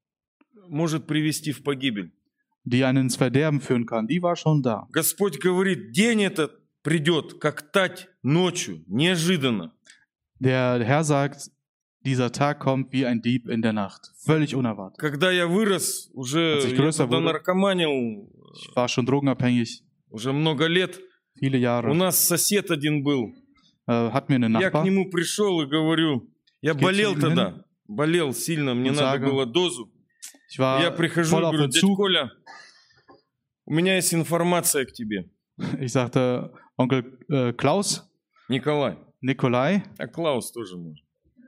Speaker 1: может привести в погибель.
Speaker 2: die einen ins Verderben führen kann, die war schon da.
Speaker 1: Господь говорит, день этот придет, как тать ночью, неожиданно.
Speaker 2: Der Herr sagt, dieser Tag kommt wie ein Dieb in der Nacht. Völlig unerwartet.
Speaker 1: Когда я вырос, уже
Speaker 2: Als ich
Speaker 1: я
Speaker 2: größer
Speaker 1: тогда
Speaker 2: wurde.
Speaker 1: наркоманил,
Speaker 2: Ich war schon drogenabhängig,
Speaker 1: уже много лет.
Speaker 2: viele
Speaker 1: У
Speaker 2: Jahre.
Speaker 1: нас сосед один был.
Speaker 2: Äh, hat mir einen
Speaker 1: Я к
Speaker 2: Nachbar.
Speaker 1: нему пришел и говорю, я
Speaker 2: Geht
Speaker 1: болел
Speaker 2: zu ihm
Speaker 1: тогда, болел сильно, мне
Speaker 2: und
Speaker 1: надо
Speaker 2: sage,
Speaker 1: было дозу.
Speaker 2: Ich war
Speaker 1: Я прихожу и
Speaker 2: voll auf
Speaker 1: говорю, дядь
Speaker 2: Entzug.
Speaker 1: Коля, у меня есть информация к тебе.
Speaker 2: Ich sagte, Onkel äh, Klaus,
Speaker 1: Николай.
Speaker 2: Nikolai,
Speaker 1: А Клаус тоже может.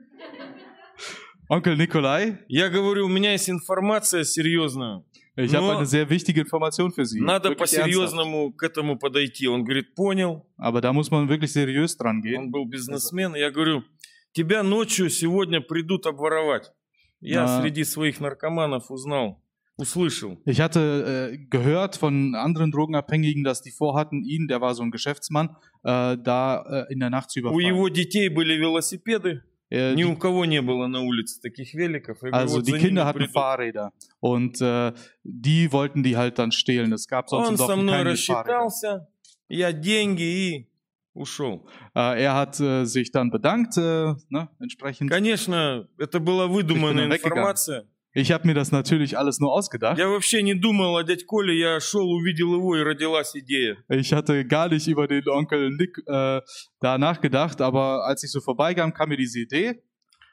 Speaker 2: Onkel Nikolai,
Speaker 1: Я говорю, у меня есть информация серьезная.
Speaker 2: ich habe
Speaker 1: Но
Speaker 2: eine sehr wichtige Information für Sie.
Speaker 1: надо
Speaker 2: Wirklich ernsthaft.
Speaker 1: по-серьезному к этому подойти. Он говорит, понял.
Speaker 2: Aber da muss man wirklich seriös dran gehen.
Speaker 1: Он был бизнесмен. Я говорю, тебя ночью сегодня придут обворовать. Я
Speaker 2: А.
Speaker 1: среди своих наркоманов узнал, услышал.
Speaker 2: Ich hatte äh, gehört von anderen Drogenabhängigen, dass die vorhatten, ihn, der war so ein Geschäftsmann, äh, da äh, in der Nacht zu
Speaker 1: У
Speaker 2: überfallen.
Speaker 1: его детей были велосипеды.
Speaker 2: Äh,
Speaker 1: Ни
Speaker 2: die,
Speaker 1: у кого не было на улице таких великов. Я говорю,
Speaker 2: also
Speaker 1: вот
Speaker 2: die
Speaker 1: за
Speaker 2: Kinder
Speaker 1: ними
Speaker 2: hatten
Speaker 1: придут.
Speaker 2: Fahrräder und äh, die wollten die halt dann stehlen. Es gab sonst
Speaker 1: Он
Speaker 2: im Dorf
Speaker 1: со мной
Speaker 2: keine mit Fahrrädern.
Speaker 1: рассчитался, я деньги и ушел.
Speaker 2: Äh, er hat äh, sich dann bedankt, äh, ne, entsprechend.
Speaker 1: Конечно, это была выдуманная
Speaker 2: Ich bin dann weggegangen.
Speaker 1: информация.
Speaker 2: Ich habe mir das natürlich alles nur ausgedacht.
Speaker 1: Я вообще не думал о дядь Коле, я шел, увидел его и родилась идея.
Speaker 2: Ich hatte gar nicht über den Onkel Nick äh, da nachgedacht, aber als ich so vorbeikam, kam mir diese Idee.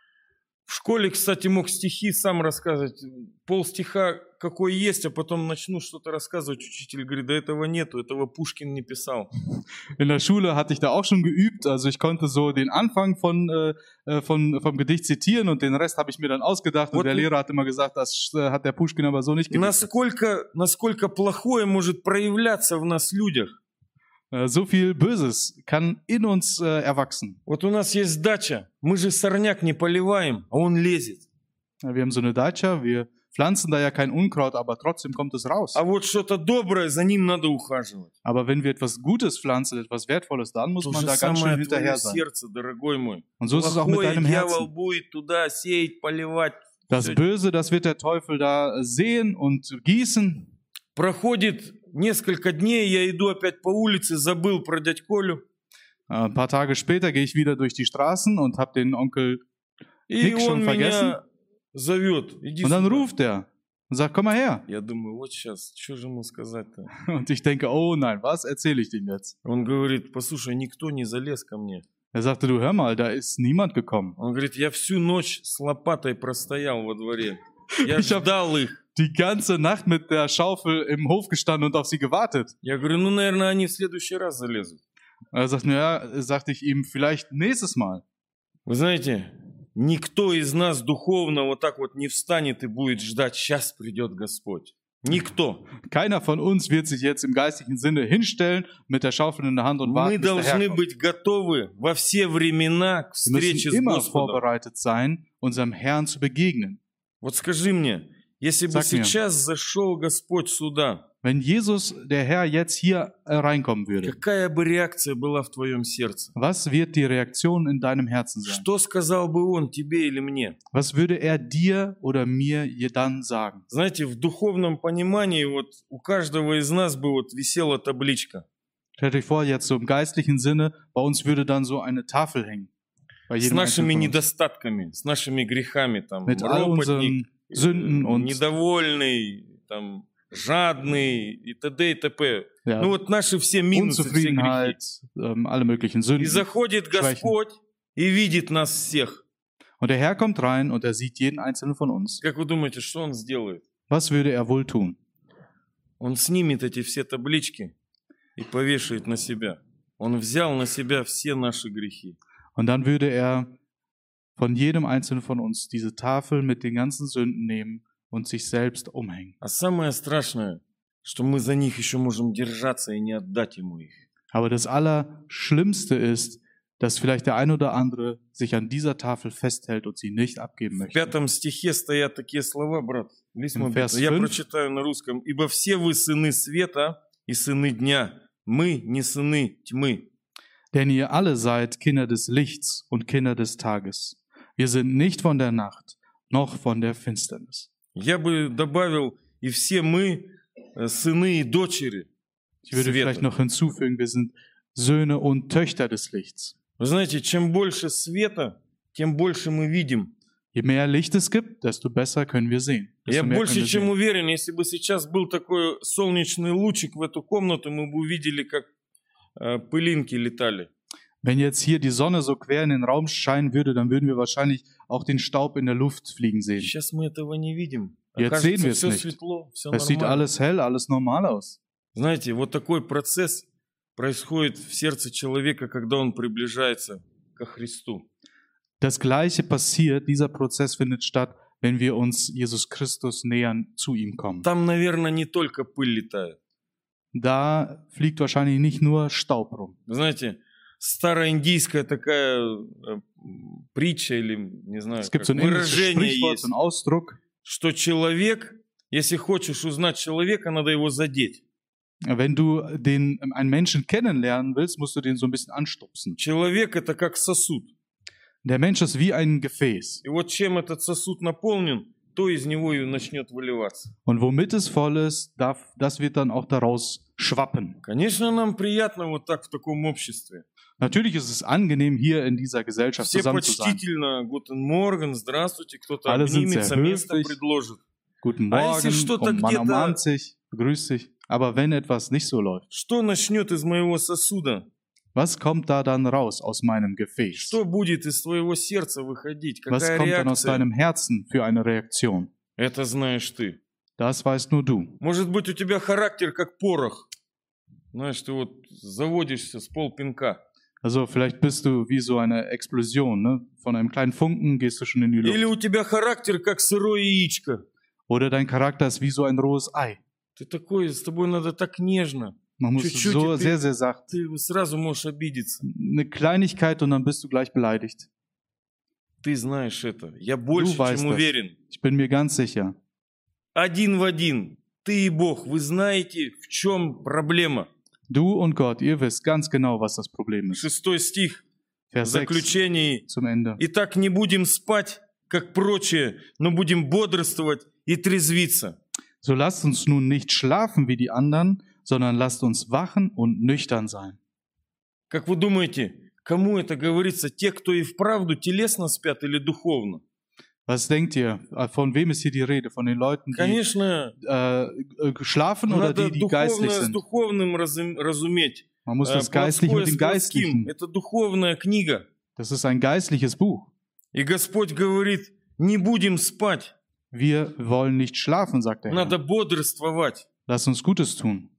Speaker 1: В школе, кстати, мог стихи сам рассказывать. Пол стиха какой есть, а потом начну что-то рассказывать. Учитель говорит, да этого нету, этого Пушкин не писал.
Speaker 2: In der Schule hatte ich da auch schon geübt, also ich konnte so den Anfang von, äh, von, vom Gedicht zitieren und den Rest habe ich mir dann ausgedacht und
Speaker 1: Вот
Speaker 2: der Lehrer hat immer gesagt, das äh, hat der Pushkin aber so nicht gedichtet.
Speaker 1: насколько, насколько плохое может проявляться в нас людях.
Speaker 2: Äh, so viel Böses kann in uns äh, erwachsen.
Speaker 1: Вот у нас есть дача, мы же сорняк не поливаем, а он лезет.
Speaker 2: Ja, wir haben so eine Dacha, wir pflanzen da ja kein Unkraut, aber trotzdem kommt es raus.
Speaker 1: А вот что-то доброе, за ним надо ухаживать.
Speaker 2: Aber wenn wir etwas Gutes pflanzen, etwas Wertvolles, dann muss
Speaker 1: То
Speaker 2: man
Speaker 1: же
Speaker 2: da ganz schön
Speaker 1: самое твое
Speaker 2: hinterher sein.
Speaker 1: сердце, дорогой мой.
Speaker 2: Und so ist es auch mit
Speaker 1: Плохое
Speaker 2: deinem
Speaker 1: дьявол
Speaker 2: Herzen.
Speaker 1: будет туда сеять, поливать.
Speaker 2: Das Böse, das wird der Teufel da sehen und gießen.
Speaker 1: Проходит несколько дней, я иду опять по улице, забыл про дядь Колю.
Speaker 2: Ein paar Tage später gehe ich wieder durch die Straßen und habe den Onkel
Speaker 1: И
Speaker 2: Nick schon
Speaker 1: он
Speaker 2: vergessen.
Speaker 1: меня зовет. Иди
Speaker 2: Und dann
Speaker 1: сюда.
Speaker 2: ruft er und sagt, komm mal her.
Speaker 1: Я думаю, вот сейчас, что же ему сказать-то?
Speaker 2: Und ich denke, oh nein, was erzähle ich dem jetzt?
Speaker 1: Он говорит, послушай, никто не залез ко мне.
Speaker 2: Er sagte, du hör mal, da ist niemand gekommen.
Speaker 1: Он говорит, я всю ночь с лопатой простоял во дворе. Я
Speaker 2: Ich hab-
Speaker 1: ждал их.
Speaker 2: Die ganze Nacht mit der Schaufel im Hof gestanden und auf sie gewartet.
Speaker 1: Я говорю, ну, наверное, они в следующий раз залезут.
Speaker 2: Er sagt, ja, sagte ich ihm, vielleicht nächstes Mal.
Speaker 1: Вы знаете, никто из нас духовно вот так вот не встанет и будет ждать, сейчас придет Господь. Никто.
Speaker 2: Keiner von uns wird sich jetzt im geistigen Sinne hinstellen mit der Schaufel in der Hand und
Speaker 1: Мы
Speaker 2: warten, bis der Herr
Speaker 1: должны
Speaker 2: kommt.
Speaker 1: быть готовы во все времена к
Speaker 2: Wir
Speaker 1: встрече
Speaker 2: müssen
Speaker 1: с
Speaker 2: immer
Speaker 1: Господом.
Speaker 2: vorbereitet sein, unserem Herrn zu begegnen.
Speaker 1: Вот скажи мне, если бы
Speaker 2: Sag mir.
Speaker 1: сейчас зашел Господь сюда,
Speaker 2: Wenn Jesus, der Herr, jetzt hier äh, reinkommen würde,
Speaker 1: какая бы реакция была в твоем сердце?
Speaker 2: was wird die Reaktion in deinem Herzen sein?
Speaker 1: Что сказал бы Он тебе или мне?
Speaker 2: Was würde er dir oder mir je dann sagen?
Speaker 1: Знаете, в духовном понимании вот у каждого из нас бы вот висела табличка.
Speaker 2: Stellt euch vor, jetzt so im geistlichen Sinne, bei uns würde dann so eine Tafel hängen. Bei
Speaker 1: С
Speaker 2: jedem
Speaker 1: нашими
Speaker 2: Einzelnen von uns.
Speaker 1: недостатками, с нашими грехами, там,
Speaker 2: Mit all
Speaker 1: ропотник,
Speaker 2: unseren Sünden und
Speaker 1: недовольный, там, жадный и т.д. и т.п.
Speaker 2: ja,
Speaker 1: Ну вот наши все минусы, все грехи.
Speaker 2: Unzufriedenheit, ähm, alle möglichen
Speaker 1: И
Speaker 2: Sünden.
Speaker 1: заходит
Speaker 2: Schwächen.
Speaker 1: Господь и видит нас всех.
Speaker 2: Und der Herr kommt rein und er sieht jeden einzelnen von uns.
Speaker 1: Как вы думаете, что Он сделает?
Speaker 2: Was würde er wohl tun?
Speaker 1: Он снимет эти все таблички и повешает на себя. Он взял на себя все наши грехи.
Speaker 2: Und dann würde er von jedem einzelnen von uns diese Tafel mit den ganzen Sünden nehmen und sich selbst umhängen.
Speaker 1: А самое страшное, что мы за них еще можем держаться и не отдать Ему их.
Speaker 2: Aber das Allerschlimmste ist, dass vielleicht der ein oder andere sich an dieser Tafel festhält und sie nicht abgeben
Speaker 1: В
Speaker 2: möchte.
Speaker 1: пятом стихе стоят такие слова, брат. Лисма,
Speaker 2: Vers
Speaker 1: я
Speaker 2: fünf.
Speaker 1: прочитаю на русском. «Ибо все вы сыны света и сыны дня, мы не сыны тьмы».
Speaker 2: Denn ihr alle seid Kinder des Lichts und Kinder des Tages. Wir sind nicht von der Nacht, noch von der Finsternis.
Speaker 1: Я бы добавил, и все мы э, сыны и дочери
Speaker 2: Ich würde vielleicht
Speaker 1: света.
Speaker 2: noch hinzufügen, wir sind Söhne und Töchter des Lichts.
Speaker 1: Вы знаете, чем больше света, тем больше мы видим.
Speaker 2: Je mehr Licht es gibt, desto besser können wir sehen.
Speaker 1: Я
Speaker 2: Desto mehr
Speaker 1: больше
Speaker 2: können wir
Speaker 1: чем
Speaker 2: sehen.
Speaker 1: уверен, если бы сейчас был такой солнечный лучик в эту комнату, мы бы увидели, как э, пылинки летали.
Speaker 2: Wenn jetzt hier die Sonne so quer in den Raum scheinen würde, dann würden wir wahrscheinlich auch den Staub in der Luft fliegen sehen.
Speaker 1: Сейчас мы этого не видим.
Speaker 2: Jetzt sehen
Speaker 1: Кажется,
Speaker 2: wir es
Speaker 1: все
Speaker 2: nicht.
Speaker 1: светло, все
Speaker 2: Es sieht
Speaker 1: нормально.
Speaker 2: alles hell, alles normal aus.
Speaker 1: Знаете, вот такой процесс происходит в сердце человека, когда он приближается ко Христу.
Speaker 2: Das Gleiche passiert, dieser Prozess findet statt, wenn wir uns Jesus Christus nähern, zu ihm kommen.
Speaker 1: Там, наверное, не только пыль летает.
Speaker 2: Da fliegt wahrscheinlich nicht nur Staub rum.
Speaker 1: Вы знаете, староиндийская такая э, притча или, не знаю,
Speaker 2: Es gibt
Speaker 1: как
Speaker 2: so ein indisches
Speaker 1: выражение
Speaker 2: Sprichwort,
Speaker 1: есть,
Speaker 2: so ein Ausdruck.
Speaker 1: что человек, если хочешь узнать человека, надо его задеть.
Speaker 2: Wenn du den, einen Menschen kennenlernen willst, musst du den so ein bisschen anstupsen.
Speaker 1: Человек — это как сосуд.
Speaker 2: Der Mensch ist wie ein Gefäß.
Speaker 1: И вот чем этот сосуд наполнен, то из него и начнет выливаться.
Speaker 2: Und womit es voll ist, darf, das wird dann auch daraus schwappen.
Speaker 1: Конечно, нам приятно вот так в таком обществе.
Speaker 2: Natürlich ist es angenehm, hier in dieser Gesellschaft
Speaker 1: Все
Speaker 2: zusammen zu sein.
Speaker 1: почтительно, Guten Morgen, здравствуйте, кто-то
Speaker 2: Alle sind
Speaker 1: обнимется,
Speaker 2: sehr
Speaker 1: место
Speaker 2: höflich.
Speaker 1: предложит.
Speaker 2: Guten
Speaker 1: А если
Speaker 2: Morgen,
Speaker 1: что-то
Speaker 2: und man
Speaker 1: где-то-
Speaker 2: umarmt sich, begrüßt sich. Aber wenn etwas nicht so läuft,
Speaker 1: Что начнет из моего сосуда?
Speaker 2: was kommt da dann raus aus meinem Gefäß?
Speaker 1: Что будет из твоего сердца выходить?
Speaker 2: Was
Speaker 1: Какая
Speaker 2: kommt dann aus
Speaker 1: реакция?
Speaker 2: deinem Herzen für eine Reaktion?
Speaker 1: Это знаешь ты.
Speaker 2: Das weißt nur du.
Speaker 1: Может быть, у тебя характер как порох. Знаешь, ты вот заводишься с полпинка.
Speaker 2: Also vielleicht bist du wie so eine Explosion, ne? Von einem kleinen Funken gehst du schon in die
Speaker 1: Или
Speaker 2: Luft.
Speaker 1: у тебя характер как сырое яичко.
Speaker 2: Oder dein Charakter ist wie so ein rohes Ei.
Speaker 1: Ты такой, с тобой надо так нежно.
Speaker 2: Man muss
Speaker 1: Чуть-чуть,
Speaker 2: so
Speaker 1: и ты-
Speaker 2: sehr, sehr sacht.
Speaker 1: Ты сразу можешь обидеться.
Speaker 2: Eine Kleinigkeit und dann bist du gleich beleidigt.
Speaker 1: Ты знаешь это. Я больше
Speaker 2: weißt
Speaker 1: чем
Speaker 2: das.
Speaker 1: уверен.
Speaker 2: Ich bin mir ganz sicher.
Speaker 1: Один в один. Ты и Бог. Вы знаете, в чем проблема.
Speaker 2: Du und Gott, ihr wisst ganz genau, was das Problem ist.
Speaker 1: Шестой стих. В
Speaker 2: Vers sechs
Speaker 1: заключении.
Speaker 2: zum Ende.
Speaker 1: Итак, не будем спать, как прочие, но будем бодрствовать и трезвиться.
Speaker 2: So lasst uns nun nicht schlafen wie die anderen, sondern lasst uns wachen und nüchtern sein.
Speaker 1: Как вы думаете, кому это говорится? Те, кто и вправду телесно спят или духовно?
Speaker 2: Was denkt ihr? Von wem ist hier die Rede? Von den Leuten, die
Speaker 1: Конечно,
Speaker 2: äh, äh, schlafen oder
Speaker 1: надо
Speaker 2: die, die geistlich
Speaker 1: духовное с
Speaker 2: sind?
Speaker 1: духовным разум- разуметь.
Speaker 2: Man muss
Speaker 1: Э,
Speaker 2: das Geistliche
Speaker 1: Плотское
Speaker 2: mit
Speaker 1: с
Speaker 2: dem
Speaker 1: плотским.
Speaker 2: Geistlichen.
Speaker 1: Это духовная книга.
Speaker 2: Das ist ein geistliches Buch.
Speaker 1: И Господь говорит, не будем спать,
Speaker 2: Wir wollen nicht schlafen, sagt der Herr.
Speaker 1: надо бодрствовать.
Speaker 2: Lass uns Gutes tun.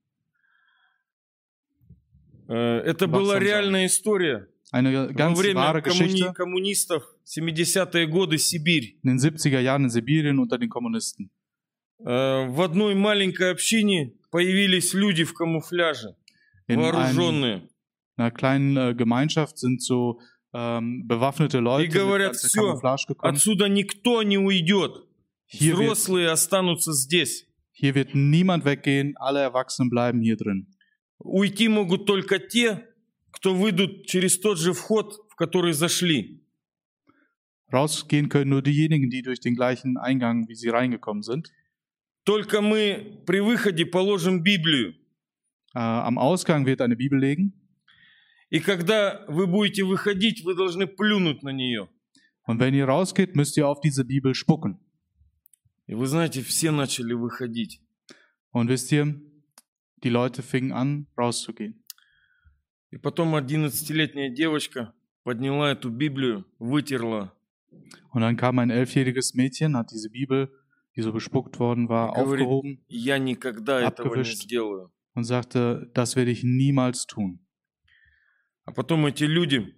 Speaker 1: Э, Это
Speaker 2: Wachsam
Speaker 1: была
Speaker 2: sein.
Speaker 1: реальная история.
Speaker 2: Eine
Speaker 1: Во
Speaker 2: ganz
Speaker 1: время
Speaker 2: wahre
Speaker 1: коммуни-
Speaker 2: Geschichte
Speaker 1: коммунистов, семидесятые годы, Сибирь.
Speaker 2: in den siebziger Jahren in Sibirien unter den Kommunisten.
Speaker 1: Э, В одной маленькой общине появились люди в камуфляже,
Speaker 2: In einem,
Speaker 1: вооруженные.
Speaker 2: einer kleinen äh, Gemeinschaft sind so ähm, bewaffnete Leute mit
Speaker 1: говорят,
Speaker 2: ganzer
Speaker 1: «Всё,
Speaker 2: Camouflage gekommen.
Speaker 1: Отсюда никто не уйдет.
Speaker 2: Hier wird,
Speaker 1: Взрослые останутся здесь.
Speaker 2: hier wird niemand weggehen, alle Erwachsenen bleiben hier drin.
Speaker 1: Уйти могут только те, кто выйдут через тот же вход, в который зашли.
Speaker 2: Rausgehen können nur diejenigen, die durch den gleichen Eingang, wie sie reingekommen sind.
Speaker 1: Только мы при выходе положим Библию.
Speaker 2: Äh, am Ausgang wird eine Bibel liegen.
Speaker 1: И когда вы будете выходить, вы должны плюнуть на нее.
Speaker 2: Und wenn ihr rausgeht, müsst ihr auf diese Bibel spucken.
Speaker 1: И вы знаете, все начали выходить.
Speaker 2: Und wisst ihr, die Leute fingen an, rauszugehen.
Speaker 1: И потом одиннадцатилетняя девочка подняла эту Библию, вытерла.
Speaker 2: Und dann kam ein elfjähriges Mädchen, hat diese Bibel, die so bespuckt worden war,
Speaker 1: и говорит,
Speaker 2: aufgehoben
Speaker 1: я никогда этого не
Speaker 2: Abgewischt.
Speaker 1: сделаю.
Speaker 2: und sagte, das werde ich niemals tun.
Speaker 1: А потом эти люди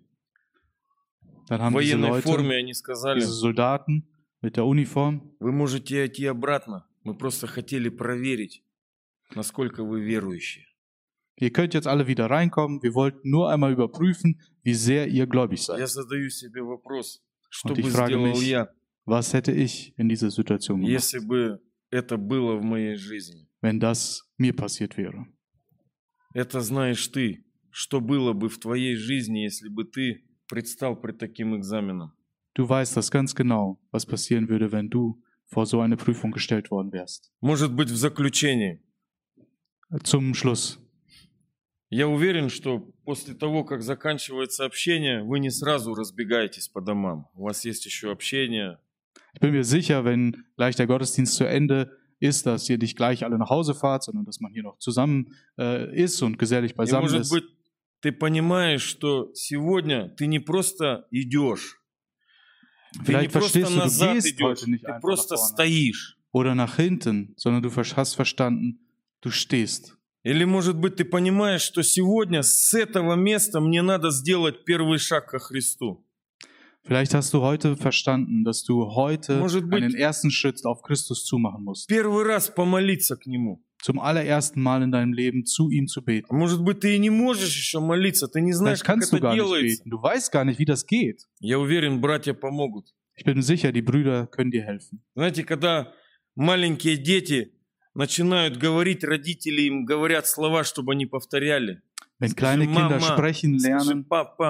Speaker 2: Dann
Speaker 1: в
Speaker 2: haben diese
Speaker 1: военной
Speaker 2: Leute,
Speaker 1: форме, они сказали,
Speaker 2: diese Soldaten mit der Uniform,
Speaker 1: вы можете идти обратно. Мы просто хотели проверить, насколько вы верующие.
Speaker 2: ihr könnt jetzt alle wieder reinkommen, wir wollten nur einmal überprüfen, wie sehr ihr gläubig
Speaker 1: Я
Speaker 2: seid.
Speaker 1: задаю себе вопрос, что
Speaker 2: Und
Speaker 1: бы
Speaker 2: ich frage
Speaker 1: сделал
Speaker 2: mich,
Speaker 1: я,
Speaker 2: was hätte ich in dieser Situation gemacht,
Speaker 1: если бы это было в моей жизни?
Speaker 2: wenn das mir passiert wäre?
Speaker 1: Это знаешь ты, что было бы в твоей жизни, если бы ты предстал пред таким экзаменом.
Speaker 2: Du weißt das ganz genau, was passieren würde, wenn du vor so eine Prüfung gestellt worden wärst.
Speaker 1: Может быть, в заключении.
Speaker 2: Zum Schluss.
Speaker 1: Я уверен, что после того, как заканчивается общение, вы не сразу разбегаетесь по домам. У вас есть еще общение.
Speaker 2: Ich bin mir sicher, wenn gleich der Gottesdienst zu Ende ist, dass ihr nicht gleich alle nach Hause fahrt, sondern dass man hier noch zusammen äh, ist und gesellig
Speaker 1: И,
Speaker 2: beisammen
Speaker 1: может
Speaker 2: ist.
Speaker 1: быть, ты понимаешь, что сегодня ты не просто идешь, ты не
Speaker 2: Vielleicht
Speaker 1: просто
Speaker 2: verstehst du, du
Speaker 1: назад
Speaker 2: gehst
Speaker 1: идешь,
Speaker 2: heute nicht
Speaker 1: ты
Speaker 2: einfach
Speaker 1: просто
Speaker 2: nach vorne
Speaker 1: стоишь.
Speaker 2: oder nach hinten, sondern du hast verstanden, du stehst.
Speaker 1: Или, может быть, ты понимаешь, что сегодня с этого места мне надо сделать первый шаг ко Христу.
Speaker 2: Vielleicht hast du heute verstanden, dass du heute
Speaker 1: Может быть-
Speaker 2: einen ersten Schritt auf Christus zumachen musst.
Speaker 1: Первый раз помолиться к Нему.
Speaker 2: Zum allerersten Mal in deinem Leben zu ihm zu
Speaker 1: А
Speaker 2: beten.
Speaker 1: может быть, ты и не можешь еще молиться, ты не знаешь,
Speaker 2: Vielleicht
Speaker 1: как
Speaker 2: kannst du
Speaker 1: это
Speaker 2: gar nicht
Speaker 1: делается.
Speaker 2: beten. Du weißt gar nicht, wie das geht.
Speaker 1: Я уверен, братья помогут.
Speaker 2: Ich bin sicher, die Brüder können dir helfen.
Speaker 1: Знаете, когда маленькие дети начинают говорить, родители им говорят слова, чтобы они повторяли.
Speaker 2: Wenn
Speaker 1: Скажи,
Speaker 2: kleine Kinder
Speaker 1: «Мама»,
Speaker 2: sprechen
Speaker 1: скажи,
Speaker 2: lernen,
Speaker 1: «Папа»,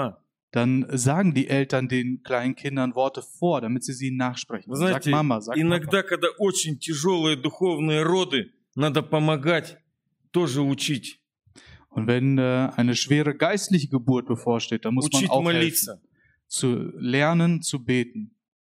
Speaker 2: dann sagen die Eltern den kleinen Kindern Worte vor, damit sie sie nachsprechen.
Speaker 1: Вы
Speaker 2: Sag
Speaker 1: знаете,
Speaker 2: Mama, sag Papa.
Speaker 1: иногда, когда очень тяжелые духовные роды, надо помогать, тоже учить.
Speaker 2: Und wenn äh, eine schwere geistliche Geburt bevorsteht, dann muss man
Speaker 1: Учить
Speaker 2: auch helfen,
Speaker 1: молиться.
Speaker 2: zu lernen, zu beten.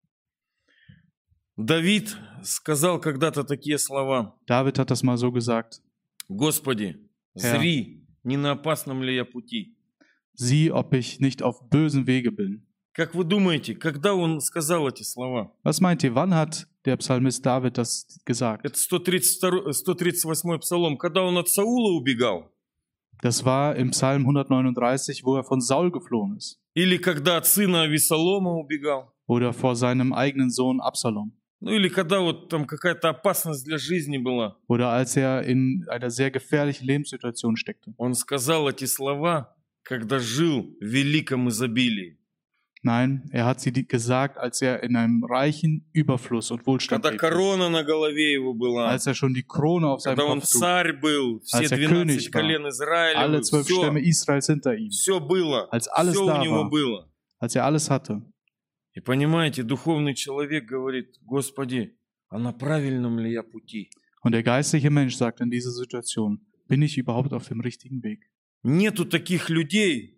Speaker 1: Давид сказал когда-то такие слова.
Speaker 2: David hat das mal so gesagt.
Speaker 1: Господи,
Speaker 2: Herr.
Speaker 1: зри, не на опасном ли я пути?
Speaker 2: Sieh, ob ich nicht auf bösen Wege bin.
Speaker 1: Как вы думаете, когда он сказал эти слова?
Speaker 2: Was meint ihr, wann hat der Psalmist David das gesagt?
Speaker 1: Это сто тридцать второй, сто тридцать восьмой псалом, когда он от Саула убегал?
Speaker 2: Das war im Psalm hundertneununddreißig, wo er von Saul geflohen ist.
Speaker 1: Или когда от сына Авесолома убегал?
Speaker 2: Oder vor seinem eigenen Sohn Absalom.
Speaker 1: Ну или когда вот там какая-то опасность для жизни была?
Speaker 2: Oder als er in einer sehr gefährlichen Lebenssituation steckte.
Speaker 1: Он сказал эти слова, когда жил в великом изобилии.
Speaker 2: Nein, er hat sie die- gesagt, als er in einem reichen Überfluss und Wohlstand
Speaker 1: Когда
Speaker 2: lebte.
Speaker 1: корона на голове его была.
Speaker 2: Als er schon die Krone auf seinem
Speaker 1: Когда он
Speaker 2: Kopf trug.
Speaker 1: царь был. Все
Speaker 2: Als er
Speaker 1: двенадцать
Speaker 2: König war.
Speaker 1: колен Израиля.
Speaker 2: Alle zwölf Stämme
Speaker 1: Все,
Speaker 2: Israels hinter ihm.
Speaker 1: все было.
Speaker 2: Als alles
Speaker 1: Все
Speaker 2: da
Speaker 1: у него
Speaker 2: war.
Speaker 1: было.
Speaker 2: Als er alles hatte.
Speaker 1: И понимаете, духовный человек говорит: Господи, а на правильном ли я пути?
Speaker 2: Und der geistliche Mensch sagt in dieser Situation, bin ich überhaupt auf dem richtigen Weg?
Speaker 1: Нету таких людей,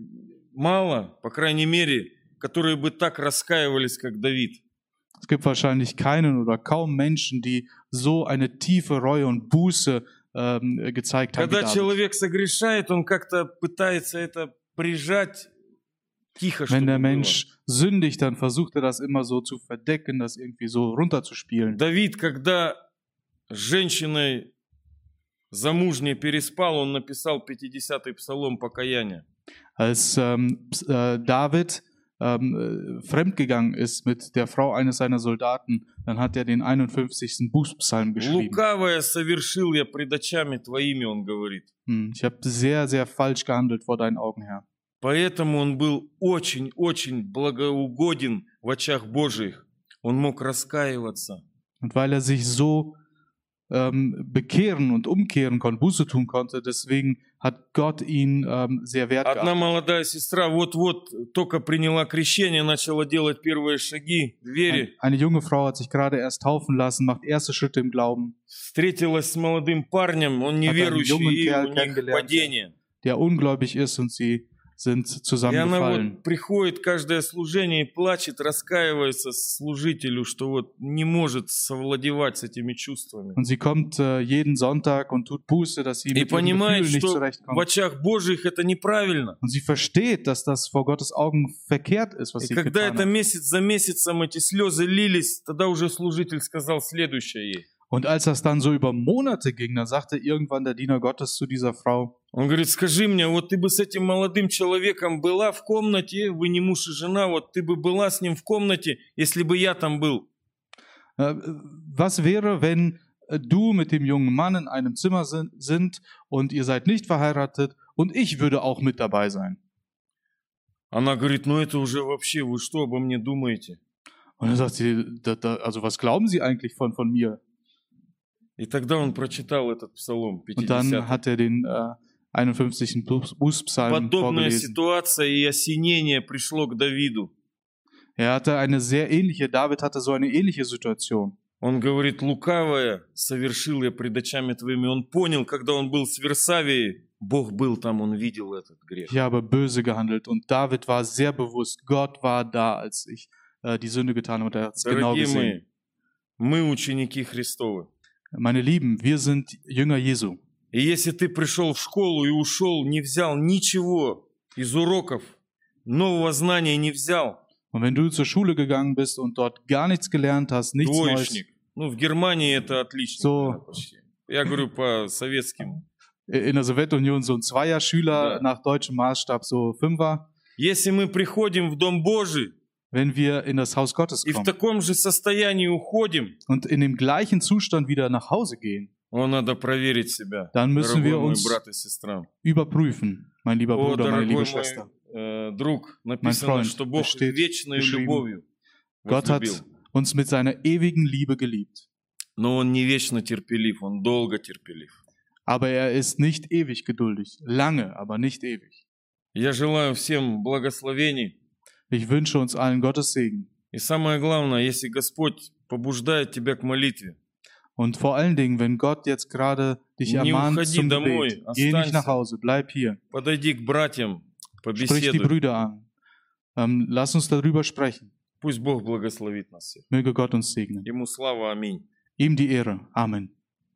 Speaker 1: мало, по крайней мере, которые бы так раскаивались, как Давид.
Speaker 2: Es gibt wahrscheinlich keinen oder kaum Menschen, die so eine tiefe Reue und Buße ähm, gezeigt haben. Wie
Speaker 1: Когда
Speaker 2: David.
Speaker 1: человек согрешает, он как-то пытается это прижать тихо,
Speaker 2: Wenn der
Speaker 1: чтобы было.
Speaker 2: Mensch sündigt, dann versucht er das immer so zu verdecken, das irgendwie so runterzuspielen.
Speaker 1: Давид, когда с женщиной замужней переспал, он написал пятидесятый псалом покаяния.
Speaker 2: Als ähm, Ps- äh, David ähm, äh, fremdgegangen ist mit der Frau eines seiner Soldaten, dann hat er den einundfünfzigsten Bußpsalm geschrieben.
Speaker 1: «Лукавое совершил я пред очами твоими», он говорит.
Speaker 2: Hm, ich habe sehr, sehr falsch gehandelt vor deinen Augen, Herr.
Speaker 1: Поэтому он был очень-очень благоугоден в очах Божиих. Он мог раскаиваться.
Speaker 2: Und weil er sich so ähm, bekehren und umkehren konnte, Buße tun konnte, deswegen hat Gott ihn ähm, sehr
Speaker 1: Одна
Speaker 2: wertgeachtet.
Speaker 1: молодая сестра вот-вот только приняла крещение, начала делать первые шаги в вере.
Speaker 2: Eine junge Frau hat sich gerade erst taufen lassen, macht erste Schritte im Glauben,
Speaker 1: Встретилась с молодым парнем, он неверующий,
Speaker 2: jungen
Speaker 1: и
Speaker 2: Kerl
Speaker 1: у них
Speaker 2: kennengelernt.
Speaker 1: падение.
Speaker 2: der ungläubig ist, und sie sind
Speaker 1: И она
Speaker 2: zusammengefallen.
Speaker 1: вот приходит каждое служение и плачет, раскаивается служителю, что вот не может совладевать с этими чувствами.
Speaker 2: Und sie kommt äh, jeden Sonntag und tut Buße, dass sie
Speaker 1: И
Speaker 2: mit ihren
Speaker 1: понимает,
Speaker 2: Gefühlen nicht
Speaker 1: что в
Speaker 2: zurechtkommt.
Speaker 1: очах Божьих это неправильно.
Speaker 2: Und sie versteht, dass das vor Gottes Augen verkehrt ist, was
Speaker 1: И
Speaker 2: sie
Speaker 1: когда
Speaker 2: getan
Speaker 1: это
Speaker 2: hat.
Speaker 1: месяц за месяцем эти слезы лились, тогда уже служитель сказал следующее ей.
Speaker 2: Und als das dann so über Monate ging, dann sagte irgendwann der Diener Gottes zu dieser Frau,
Speaker 1: Он говорит: скажи мне, вот ты бы с этим молодым человеком была в комнате, вы не муж и жена, вот ты бы была с ним в комнате, если бы я там был.
Speaker 2: äh, was wäre, wenn äh, du mit dem jungen Mann in einem Zimmer sind, sind und ihr seid nicht verheiratet und ich würde auch mit dabei sein?
Speaker 1: Она говорит: ну это уже вообще, вы что обо мне думаете?
Speaker 2: Und dann sagt sie, da, da, also was glauben Sie eigentlich von, von mir?
Speaker 1: И тогда он прочитал этот псалом,
Speaker 2: Und dann
Speaker 1: пятидесятый.
Speaker 2: hat er den äh, einundfünfzigsten Buß- Bußpsalm
Speaker 1: Подобная
Speaker 2: vorgelesen.
Speaker 1: ситуация и осенение пришло к Давиду.
Speaker 2: Er hatte eine sehr ähnliche, David hatte so eine ähnliche Situation.
Speaker 1: Он говорит: лукавое совершил я пред очами твоими. Он понял, когда он был с Версавией, Бог был там, он видел этот грех.
Speaker 2: Ich habe böse gehandelt und David war sehr bewusst, Gott war da, als ich äh, die Sünde getan habe und er hat es genau
Speaker 1: Дорогие
Speaker 2: gesehen.
Speaker 1: мои, мы ученики Христовы.
Speaker 2: Meine Lieben, wir sind Jünger Jesu.
Speaker 1: И если ты пришел в школу и ушел, не взял ничего из уроков, нового знания не взял,
Speaker 2: Und wenn du zur Schule gegangen bist und dort gar nichts gelernt hast, nichts Neues,
Speaker 1: двоечник. Ну, в Германии это отлично.
Speaker 2: So.
Speaker 1: Да, почти. Я говорю по советским.
Speaker 2: in der Sowjetunion so ein Zweier-Schüler
Speaker 1: Ja.
Speaker 2: nach deutschem Maßstab so Fünfer,
Speaker 1: Если мы приходим в Дом Божий
Speaker 2: wenn wir in das Haus Gottes
Speaker 1: и в
Speaker 2: kommen
Speaker 1: таком же состоянии уходим,
Speaker 2: und in dem gleichen Zustand wieder nach Hause gehen,
Speaker 1: о, надо проверить себя,
Speaker 2: dann müssen
Speaker 1: дорогой
Speaker 2: wir
Speaker 1: мой
Speaker 2: uns
Speaker 1: брат и сестра.
Speaker 2: überprüfen, mein lieber
Speaker 1: О,
Speaker 2: Bruder, meine liebe
Speaker 1: дорогой
Speaker 2: Schwester.
Speaker 1: мой э, друг, написано,
Speaker 2: Freund,
Speaker 1: что Бог
Speaker 2: es steht
Speaker 1: вечной
Speaker 2: geschrieben,
Speaker 1: любовью
Speaker 2: Gott hat
Speaker 1: возлюбил.
Speaker 2: uns mit seiner ewigen Liebe geliebt.
Speaker 1: Но Он не вечно терпелив, Он долго терпелив.
Speaker 2: Aber er ist nicht ewig geduldig. Lange, aber nicht ewig.
Speaker 1: Я желаю всем благословений.
Speaker 2: Ich wünsche uns allen Gottes Segen.
Speaker 1: И самое главное, если Господь побуждает тебя к молитве,
Speaker 2: Und vor allen Dingen, wenn Gott jetzt gerade dich
Speaker 1: Не
Speaker 2: ermahnt
Speaker 1: уходи
Speaker 2: zum
Speaker 1: домой,
Speaker 2: Gebet, geh nicht nach
Speaker 1: останься.
Speaker 2: Hause, bleib hier.
Speaker 1: подойди к братьям,
Speaker 2: Sprich die
Speaker 1: побеседуй.
Speaker 2: Brüder an. Ähm, lass uns darüber sprechen.
Speaker 1: Пусть Бог благословит нас всех.
Speaker 2: Möge Gott uns segnen.
Speaker 1: Ему слава, аминь.
Speaker 2: Ihm die Ehre. Amen.